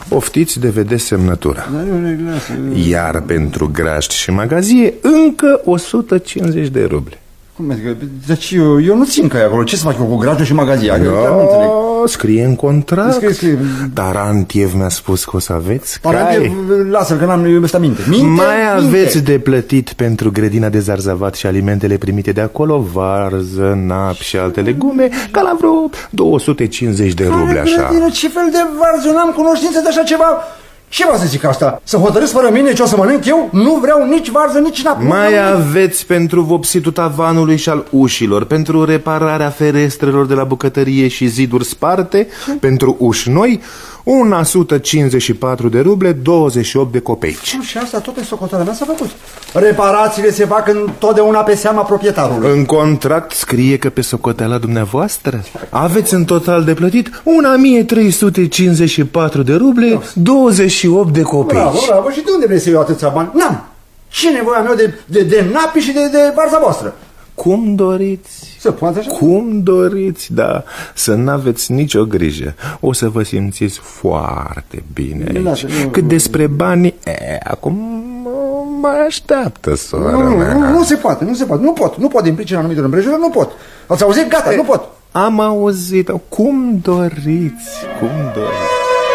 Oftiți de vedeți semnătura. Iar pentru graști și magazie încă o sută cincizeci de ruble. Cum adică? Deci eu, eu nu țin că e acolo. Ce să fac eu cu grajdul și magazia? No, scrie în contract. Scrie, scrie. Tarantiev mi-a spus că o să aveți. Tarantiev, lasă-l că n-am eu ăsta minte. Minte, Mai minte. aveți de plătit pentru grădina de zarzavat și alimentele primite de acolo, varză, nap și alte legume, ca la vreo două sute cincizeci de ruble, așa. Grădină, ce fel de varză? N-am cunoștință de așa ceva. Ce v-a să zic asta? Să hotărâți fără mine ce o să mănânc eu? Nu vreau nici varză, nici nap. Mai aveți pentru vopsitul tavanului și al ușilor, pentru repararea ferestrelor de la bucătărie și ziduri sparte, pentru uși noi, o sută cincizeci și patru de ruble, douăzeci și opt de copeici. Și asta tot în socoteala mea s-a făcut. Reparațiile se fac întotdeauna pe seama proprietarului. În contract scrie că pe socoteala dumneavoastră aveți în total de plătit o mie trei sute cincizeci și patru de ruble, douăzeci și opt de copeici. Bravo, bravo. Și de unde vrei să iau atâția bani? N-am. Ce nevoia mea de, de, de napi și de, de varza voastră? Cum doriți. Să poate așa? Cum doriți, da. Să n-aveți nicio grijă. O să vă simțiți foarte bine aici. Lasă, nu, Cât despre bani, e, acum mai așteaptă, sora nu, mea. Nu, nu se poate, nu se poate. Nu pot, nu pot din pricina anumitor împrejurări, nu pot. Ați auzit? Gata, e, nu pot. Am auzit. Cum doriți, cum doriți.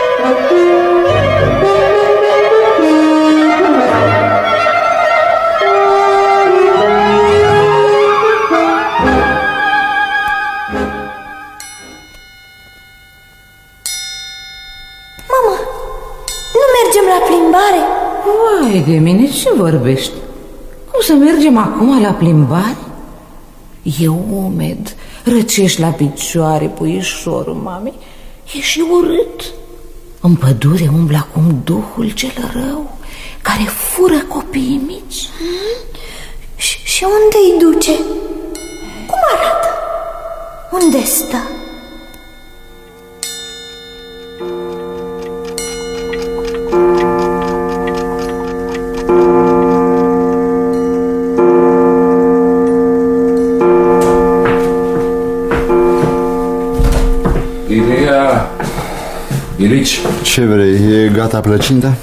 La plimbare? Vai de mine, ce vorbești? Cum să mergem acum la plimbare? E umed, răcești la picioare, puișorul, mami. E și urât. În pădure umblă acum duhul cel rău, care fură copiii mici. hmm? Și, și unde îi duce? Cum arată? Unde stă? Ilici? Ce vrei? E gata plăcinta?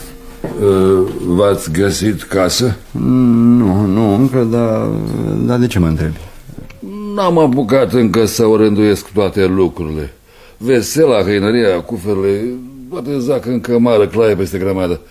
V-ați găsit casă? Nu, nu încă, dar, dar de ce mă întrebi? N-am apucat încă să orânduiesc toate lucrurile. Vesela, hăinăria, cuferele, toate zac în cămară, claie peste grămadă.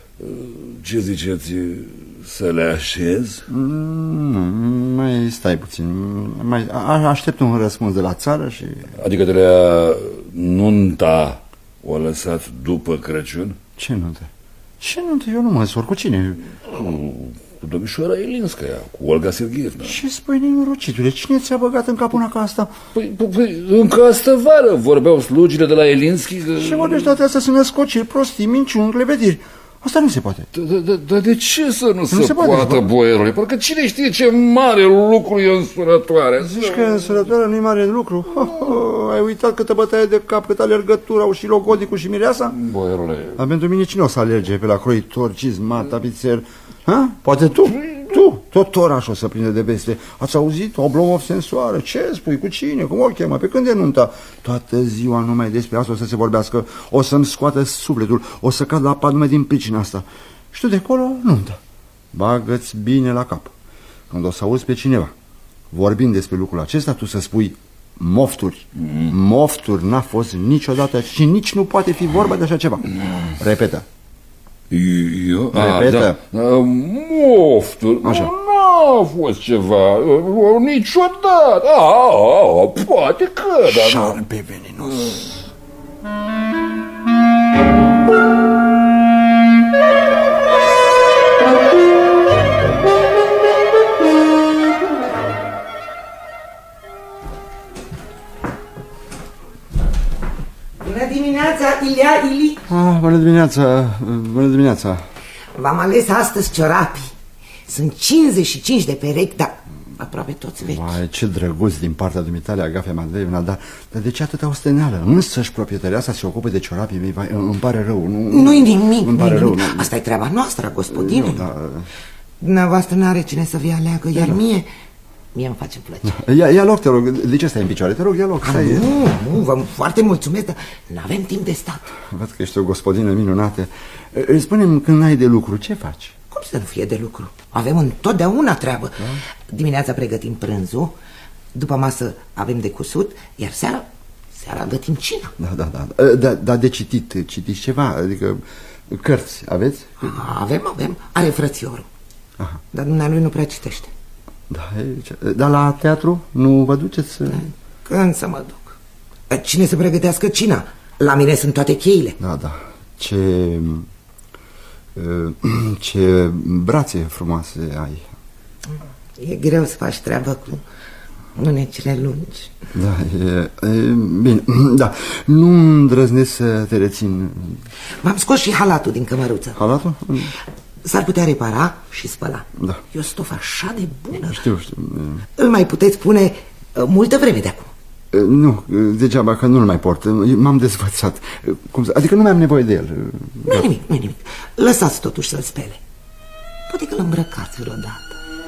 Ce ziceți, să le așez? Nu, mai stai puțin. Mai aștept un răspuns de la țară și... Adică de la nunta o lăsat după Crăciun? Ce nuntă? Ce nuntă? Eu nu mă sor. Cu cine? Cu domnișoara Ilinskaya, cu Olga Sergievna. Ce spui, nenorocitule? Cine ți-a băgat în cap una ca asta? Păi, păi încă astă vară vorbeau slugile de la Ilinski că... Și vorbești toate astea să născociri, prostii, minciuni, clevetiri. Asta nu se poate. Dar de ce să nu, nu se, se poată, boierule? Parcă cine știe ce mare lucru e însurătoare. Zici că însurătoarea nu-i mare lucru? Ho, ho, ai uitat câtă bătaie de cap, cât alergătura au și logodicul și mireasa? Boierule... Dar pentru mine cine o să alerge pe la croitor, cizmat, tapițer? Ha? Poate tu? Tu? Tot orașul o să prinde de beste. Ați auzit? Oblomov sensoară. Ce spui? Cu cine? Cum o chema? Pe când e nunta? Toată ziua numai despre asta o să se vorbească. O să-mi scoată sufletul. O să cad la pat numai din pricina asta. Și tu de acolo, nunta. Bagă-ți bine la cap. Când o să auzi pe cineva vorbind despre lucrul acesta, tu să spui mofturi. Mm. Mofturi n-a fost niciodată și nici nu poate fi vorba de așa ceva. Repetă. Eu? Repetă. Da, da, mofturi. Așa. N-a fost ceva. Niciodată. A, a, a, poate că, dar... Șarpe veninos. Bună dimineața, Ilia, Ili. Ah, bună dimineața, bună dimineața. V-am ales astăzi ciorapii. Sunt cincizeci și cinci de perechi, dar aproape toți vechi. Vai, ce drăguț din partea dumitale, Agafea Matveevna, dar, dar de ce atâta osteneală? Însăși proprietaria asta se ocupă de ciorapii mei, vai, îmi pare rău. Nu, Nu-i nimic, îmi pare nu rău. nimic. Asta e treaba noastră, gospodine. Da. Dumneavoastră n-are cine să vi aleagă, iar mie Mie îmi face plăcere. Ia, ia loc, te rog, de ce stai în picioare? Te rog, ia loc, stai. Ah, nu, nu, vă foarte mulțumesc, dar n-avem timp de stat. Văd că ești o gospodină minunată. Spune-mi, când ai de lucru, ce faci? Cum să nu fie de lucru? Avem întotdeauna treabă. Da? Dimineața pregătim prânzul, după masă avem de cusut, iar seara, seara gătim cina. Da, da, da, da, da, de citit, citiți ceva, adică cărți aveți? Avem, avem, are frățiorul. Aha. Dar dumnealui nu prea citește. Da, dar la teatru nu vă duceți? Da. Când să mă duc? Cine să pregătească cina? La mine sunt toate cheile. Da, da, ce... ce brațe frumoase ai. E greu să faci treabă cu mânecile lungi. Da, e, e, bine, da, nu îndrăznesc să te rețin. M-am scos și halatul din cămăruță. Halatul? S-ar putea repara și spăla. Da. E o stofă așa de bună. Știu, știu. Îl mai puteți pune multă vreme de acum. Nu, degeaba că nu-l mai port. M-am dezvățat. Cum să... Adică nu mai am nevoie de el. Nu-i nimic, nu-i nimic. Lăsați totuși să-l spele. Poate că îl îmbrăcați vreodată.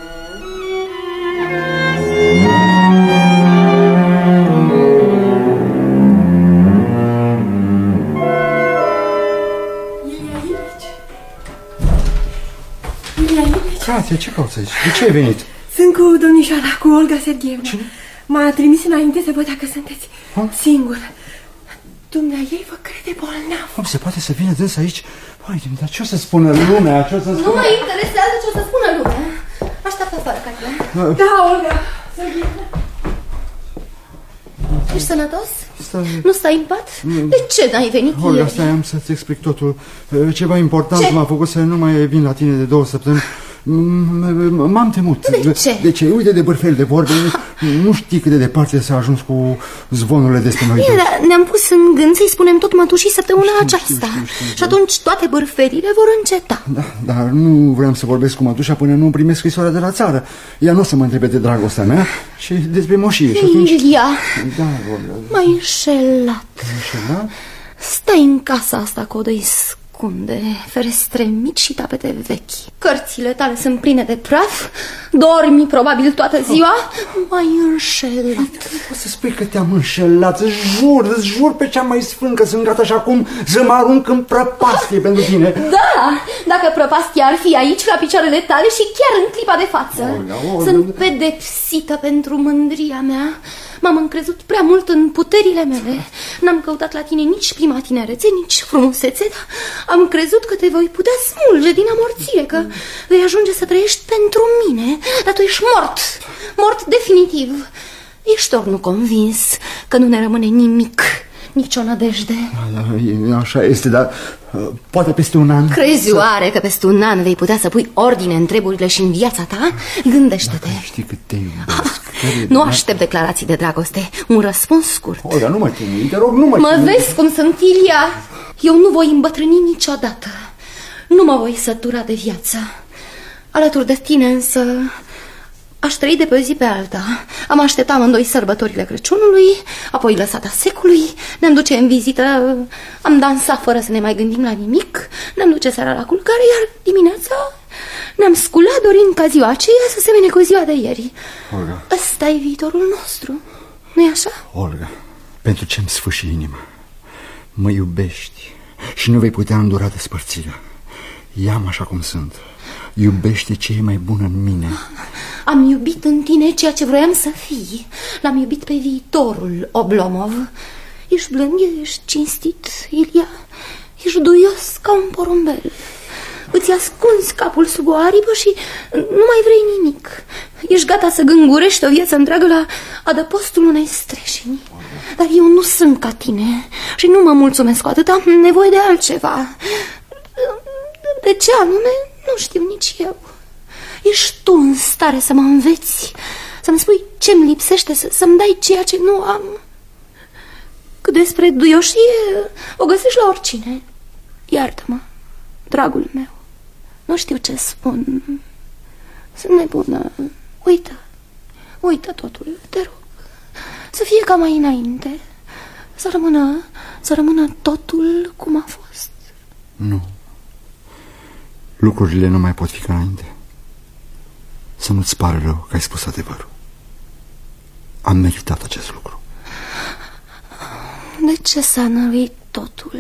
Katia, ce cauți aici? De ce ai venit? Sunt cu domnișoara, cu Olga Sergievna. Cine? M-a trimis înainte să văd dacă sunteți ha? singur. Dumneaei vă crede bolnav. Cum se poate să vină dâns aici? Hai, dar ce o să spună lumea? Ce o să spună... Nu mă interesează ce o să spună lumea. Așteaptă afară, Katia. Da, Olga Sergievna. Ești sănătos? Stai... Nu stai în pat? De ce n-ai venit Olga, ieri? stai, am să-ți explic totul. Ceva important ce? m-a făcut să nu mai vin la tine de două săptămâni. M-am temut. De ce? De ce? Uite de bârfel de vorbe. Nu știi cât de departe s-a ajuns cu zvonurile despre noi. Bine, dar ne-am pus în gând să-i spunem tot mătușii săptămâna știu, aceasta. Știu, știu, știu, și atunci toate bârfelile vor înceta. Da, dar nu vreau să vorbesc cu mătușa până nu primesc scrisoarea de la țară. Ea nu o să mă întrebe de dragostea mea și despre moșie. Și atunci... Ilia, da, Olga. m-ai înșelat. Înșelat? Stai în casa asta cu odăi scunde, ferestre mici și tapete vechi. Cărțile tale sunt pline de praf, dormi probabil toată ziua. M-ai înșelat. Poți să spui că te-am înșelat, îți jur, îți jur pe cea mai sfânt că sunt gata și acum să mă arunc în prăpastie pentru tine. Da, dacă prăpastia ar fi aici, la picioarele tale și chiar în clipa de față. Olga, Olga. Sunt pedepsită pentru mândria mea. M-am încrezut prea mult în puterile mele. N-am căutat la tine nici prima tinerețe, nici frumusețe, dar am crezut că te voi putea smulge din amorție, că vei ajunge să trăiești pentru mine. Dar tu ești mort, mort definitiv. Ești ori nu convins că nu ne rămâne nimic, nicio nădejde? Așa este, dar poate peste un an... Crezi oare că peste un an vei putea să pui ordine în treburile și în viața ta? Gândește-te. Știi cât te iubesc. Nu aștept declarații de dragoste, un răspuns scurt. Olga, nu mă chinui, te rog, nu mă Mă chinui. vezi cum sunt, Ilia? Eu nu voi îmbătrâni niciodată. Nu mă voi sătura de viață. Alături de tine însă aș trăi de pe o zi pe alta. Am așteptat amândoi sărbătorile Crăciunului, apoi lăsata secului, ne-am duce în vizită, am dansat fără să ne mai gândim la nimic, ne-am duce seara la culcare, iar dimineața ne-am sculat dorind ca ziua aceea să semene cu ziua de ieri. Olga. Ăsta e viitorul nostru, nu-i așa? Olga, pentru ce-mi sfârși inima? Mă iubești și nu vei putea îndura despărțirea. Ia-mă așa cum sunt. Iubește ce e mai bun în mine. Am iubit în tine ceea ce vroiam să fii. L-am iubit pe viitorul Oblomov. Ești blând, ești cinstit, Ilia. Ești duios ca un porumbel. Îți ascunzi capul sub o aripă și nu mai vrei nimic. Ești gata să gângurești o viață întreagă la adăpostul unei streșini. Dar eu nu sunt ca tine și nu mă mulțumesc cu atât, am nevoie de altceva. De ce anume? Nu știu nici eu. Ești tu în stare să mă înveți, să-mi spui ce-mi lipsește, să-mi dai ceea ce nu am. Cât despre duioșie, o găsești la oricine. Iartă-mă, dragul meu. Nu știu ce spun. Sunt nebună. Uită. Uită totul, te rog. Să fie ca mai înainte. Să rămână, să rămână totul cum a fost. Nu. Lucrurile nu mai pot fi ca înainte. Să nu-ți pară rău că ai spus adevărul. am meritat acest lucru. De ce s-a năruit totul?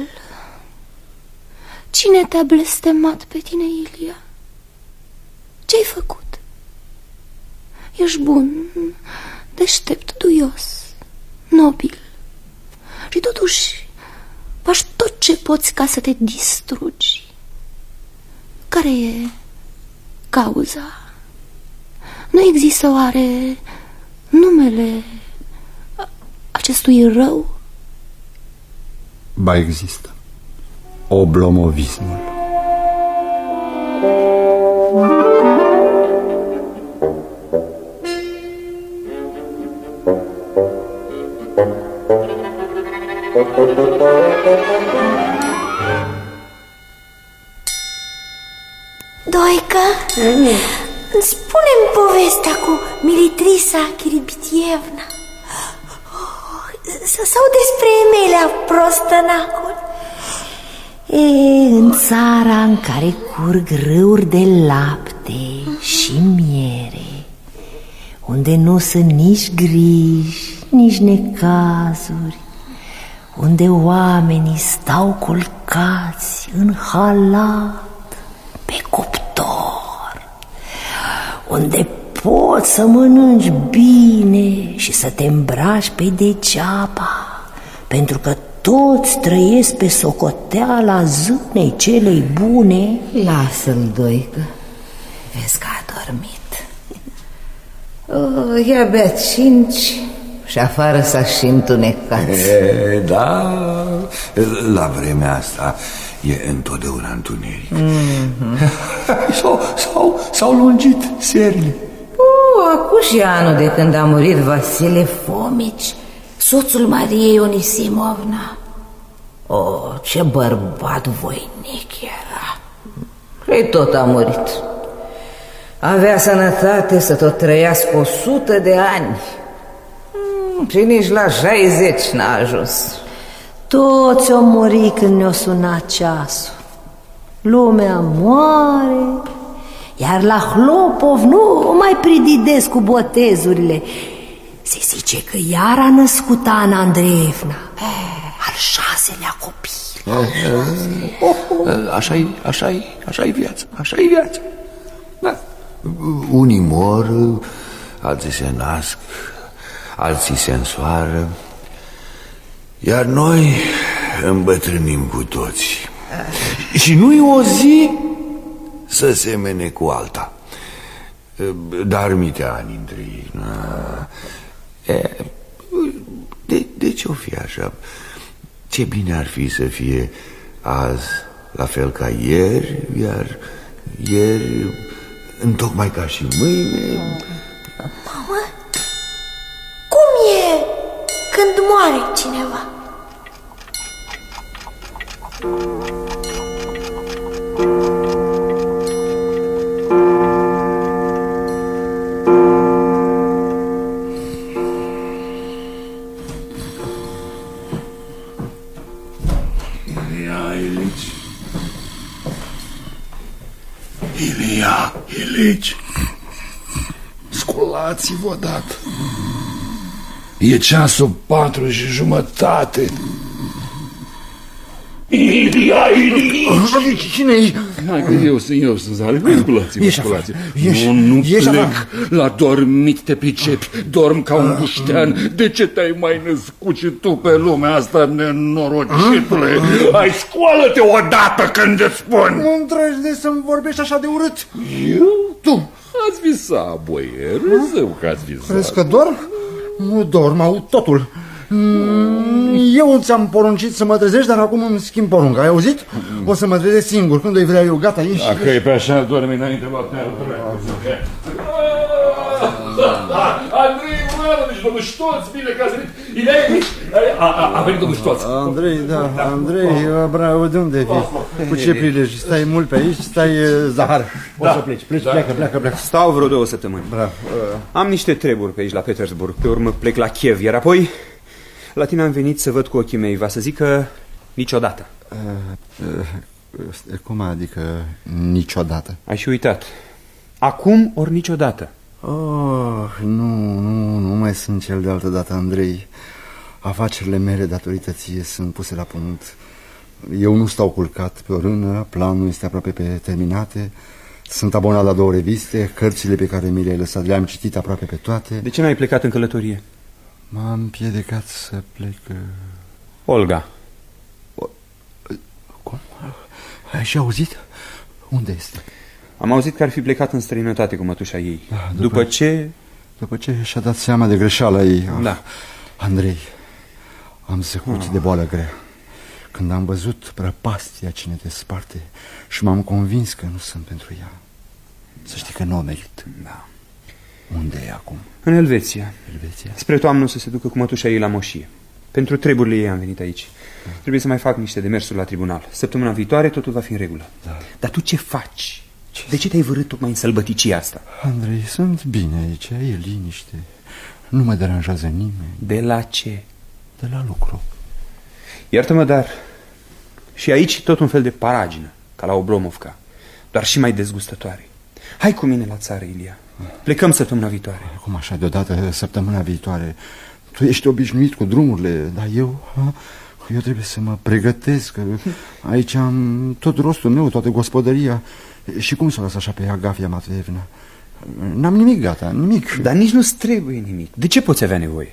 Cine te-a blestemat pe tine, Ilia? Ce-ai făcut? Ești bun, deștept, duios, nobil. Și totuși faci tot ce poți ca să te distrugi. Care e cauza? Nu există oare numele acestui rău? Ba, există. Oblomovismul. Doica, mm. spune-mi povestea cu Militrisa Chiribitievna sau despre Emelia Prostănacul. E, în țara în care curg râuri de lapte și miere, unde nu sunt nici griji, nici necazuri, unde oamenii stau culcați în halat pe cuptor, unde poți să mănânci bine și să te îmbraci pe degeaba, pentru că toți trăiesc pe socoteala zânei celei bune. Lasă-l, Doică, vezi că a dormit. Oh, i-a beat cinci și afară s-a și întunecat. E, da, la vremea asta e întotdeauna întuneric. Mm-hmm. S-au, s-au, s-au lungit serile. Oh, acum și anul de când a murit Vasile Fomici, soțul Mariei Onisimovna. Oh, ce bărbat voinic era. Și tot a murit. Avea sănătate să tot trăiască o sută de ani. Și nici la șaizeci n-a ajuns. Toți au murit când ne-o sunat ceasul. Lumea moare, iar la Hlopov nu o mai prididesc cu botezurile. Se zice că iar a născut Ana Andreevna, al șaselea copil. Așa-i, așa-i, așa-i viața, așa-i viața. Da. Unii mor, alții se nasc, alții se însoară, iar noi îmbătrânim cu toți. Și nu-i o zi să semene cu alta. Dar mite ani între ei. E, de, de ce o fi așa? Ce bine ar fi să fie azi la fel ca ieri, iar ieri întocmai ca și mâine. Mamă, cum e când moare cineva? Ilia Ilici, sculați-vă odată. E ceasul patru și jumătate. Ilia Ilici! Cine-i? Hai că eu sunt, eu sunt Zale. Sculați-vă, sculați-vă. Nu, nu plec. La dormit te pricepi. Dorm ca un buștean. De ce te-ai mai născut și tu pe lumea asta, nenorocitule? Hai, scoală-te odată când îți spun. Nu îndrăznești să-mi vorbești așa de urât. Eu? Tu. Ați visat, boier, zău că ați visat. Crezi că dorm? Nu dorm, aud totul. Eu ți-am poruncit să mă trezești, dar acum îmi schimb porunca, ai auzit? O să mă trezesc singur, când o vrea eu, gata, ieși. Dacă e pe așa, dormi înainte, noaptea. Andrei, urmă, deci domnul Ștoț, bine că ați venit. Ilia Ilici, a venit domnul Ștoț. Andrei, da, Andrei, bravo, de unde vii? Cu ce prilej? Stai mult pe aici, stai, Zahar. O să pleci, pleci, pleacă, pleacă, pleacă. Stau vreo două săptămâni. Bravo. Am niște treburi pe aici la Petersburg, pe urmă plec la Kiev, iar apoi la tine am venit să văd cu ochii mei, va să zic că niciodată. Cum adică niciodată? Ai și uitat. Acum ori niciodată. Oh, nu, nu, nu mai sunt cel de altă dată, Andrei. Afacerile mele, datorită ție, sunt puse la punct. Eu nu stau culcat pe o rână, planul este aproape pe terminate. Sunt abonat la două reviste, cărțile pe care mi le-ai lăsat le-am citit aproape pe toate. De ce n-ai plecat în călătorie? M-am împiedicat să plec... Olga. O... Cum? Ai și auzit? Unde este? Am auzit că ar fi plecat în străinătate cu mătușa ei. Da, după... după ce... După ce și-a dat seama de greșeala ei. Da. Andrei, am zăcut ah. de boală grea. Când am văzut prăpastia ce ne desparte și m-am convins că nu sunt pentru ea. Să știi că nu o merit. Da. Unde e acum? În Elveția. Elveția. Spre toamnă să se ducă cu mătușa ei la moșie. Pentru treburile ei am venit aici. Da. Trebuie să mai fac niște demersuri la tribunal. Săptămâna viitoare totul va fi în regulă. Da. Dar tu ce faci? Ce? De ce te-ai vărât tocmai în sălbăticia asta? Andrei, sunt bine aici, e liniște. Nu mă deranjează nimeni. De la ce? De la lucru. Iartă-mă, dar și aici tot un fel de paragină, ca la Oblomovka, doar și mai dezgustătoare. Hai cu mine la țară, Ilia. Plecăm săptămâna viitoare. Cum așa, deodată săptămâna viitoare? Tu ești obișnuit cu drumurile, dar eu... Ha? Eu trebuie să mă pregătesc, că aici am tot rostul meu, toată gospodăria. Și cum să o las așa pe Agafia Matveevna? N-am nimic gata, nimic. Dar nici nu-ți trebuie nimic. De ce poți avea nevoie?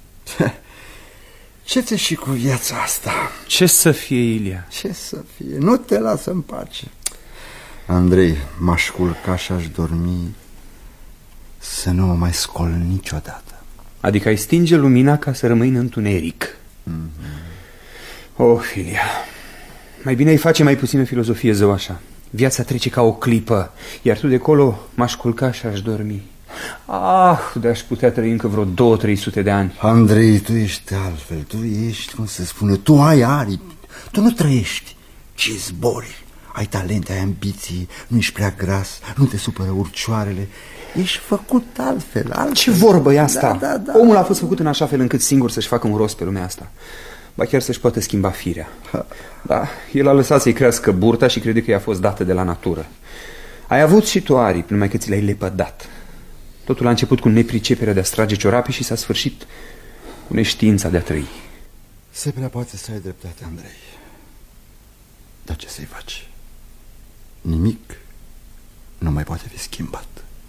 Ce ți și cu viața asta? Ce să fie, Ilia? Ce să fie? Nu te lasă în pace. Andrei, m-aș culca și aș dormi să nu mă mai scol niciodată. Adică ai stinge lumina ca să rămâi în întuneric. Mm-hmm. Oh, Ilia, mai bine ai face mai puțină filozofie, zău așa. Viața trece ca o clipă, iar tu de acolo m-aș culca și aș dormi. Ah, de-aș putea trăi încă vreo două, trei sute de ani. Andrei, tu ești altfel, tu ești, cum se spune, tu ai aripi. Tu nu trăiești, ci zbori. Ai talente, ai ambiții, nu ești prea gras, nu te supără urcioarele. Ești făcut altfel, altfel. Ce vorbă e asta? Da, da, da. Omul a fost făcut în așa fel încât singur să-și facă un rost pe lumea asta. Ba chiar să-și poată schimba firea. Da, el a lăsat să-i crească burta și crede că i-a fost dată de la natură. Ai avut și tu aripi, numai că ți le-ai lepădat. Totul a început cu nepriceperea de a strage ciorapii și s-a sfârșit cu neștiința de a trăi. Se prea poate să ai dreptate, Andrei. Dar ce să-i faci? Nimic nu mai poate fi schimbat.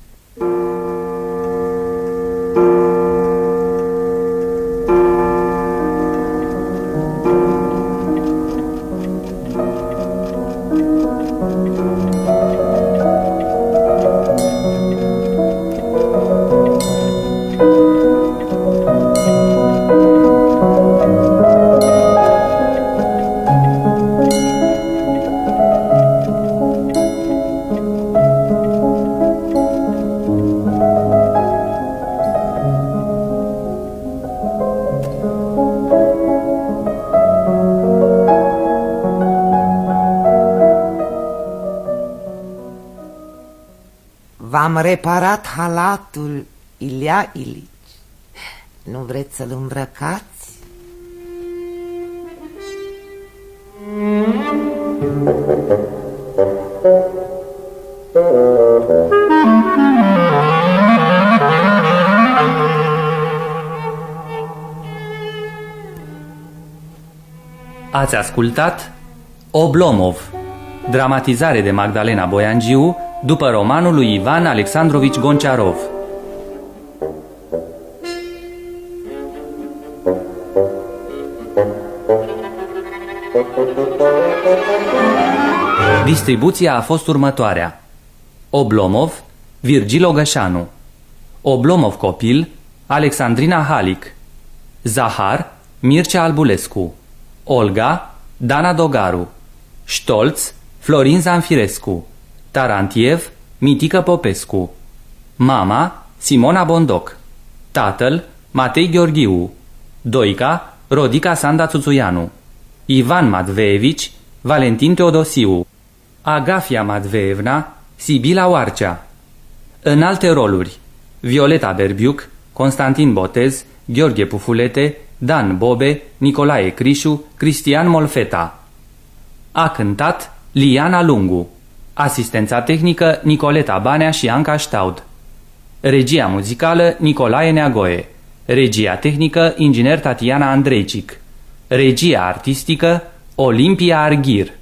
V-am reparat halatul, Ilia Ilici. Nu vreți să-l îmbrăcați? Ați ascultat Oblomov, dramatizare de Magdalena Boiangiu după romanul lui Ivan Alexandrovici Gonciarov. Distribuția a fost următoarea: Oblomov, Virgil Ogășanu; Oblomov copil, Alexandrina Halic; Zahar, Mircea Albulescu; Olga, Dana Dogaru; Ștolț, Florin Zanfirescu; Tarantiev, Mitică Popescu; mama, Simona Bondoc; tatăl, Matei Gheorghiu; doica, Rodica Sanda Țuțuianu; Ivan Matveevici, Valentin Teodosiu; Agafia Matveevna, Sibila Oarcea. În alte roluri: Violeta Berbiuc, Constantin Botez, Gheorghe Pufulete, Dan Bobe, Nicolae Crișu, Cristian Molfeta. A cântat Liana Lungu. Asistența tehnică Nicoleta Banea și Anca Ștaud. Regia muzicală Nicolae Neagoe. Regia tehnică inginer Tatiana Andrejcic. Regia artistică Olimpia Arghir.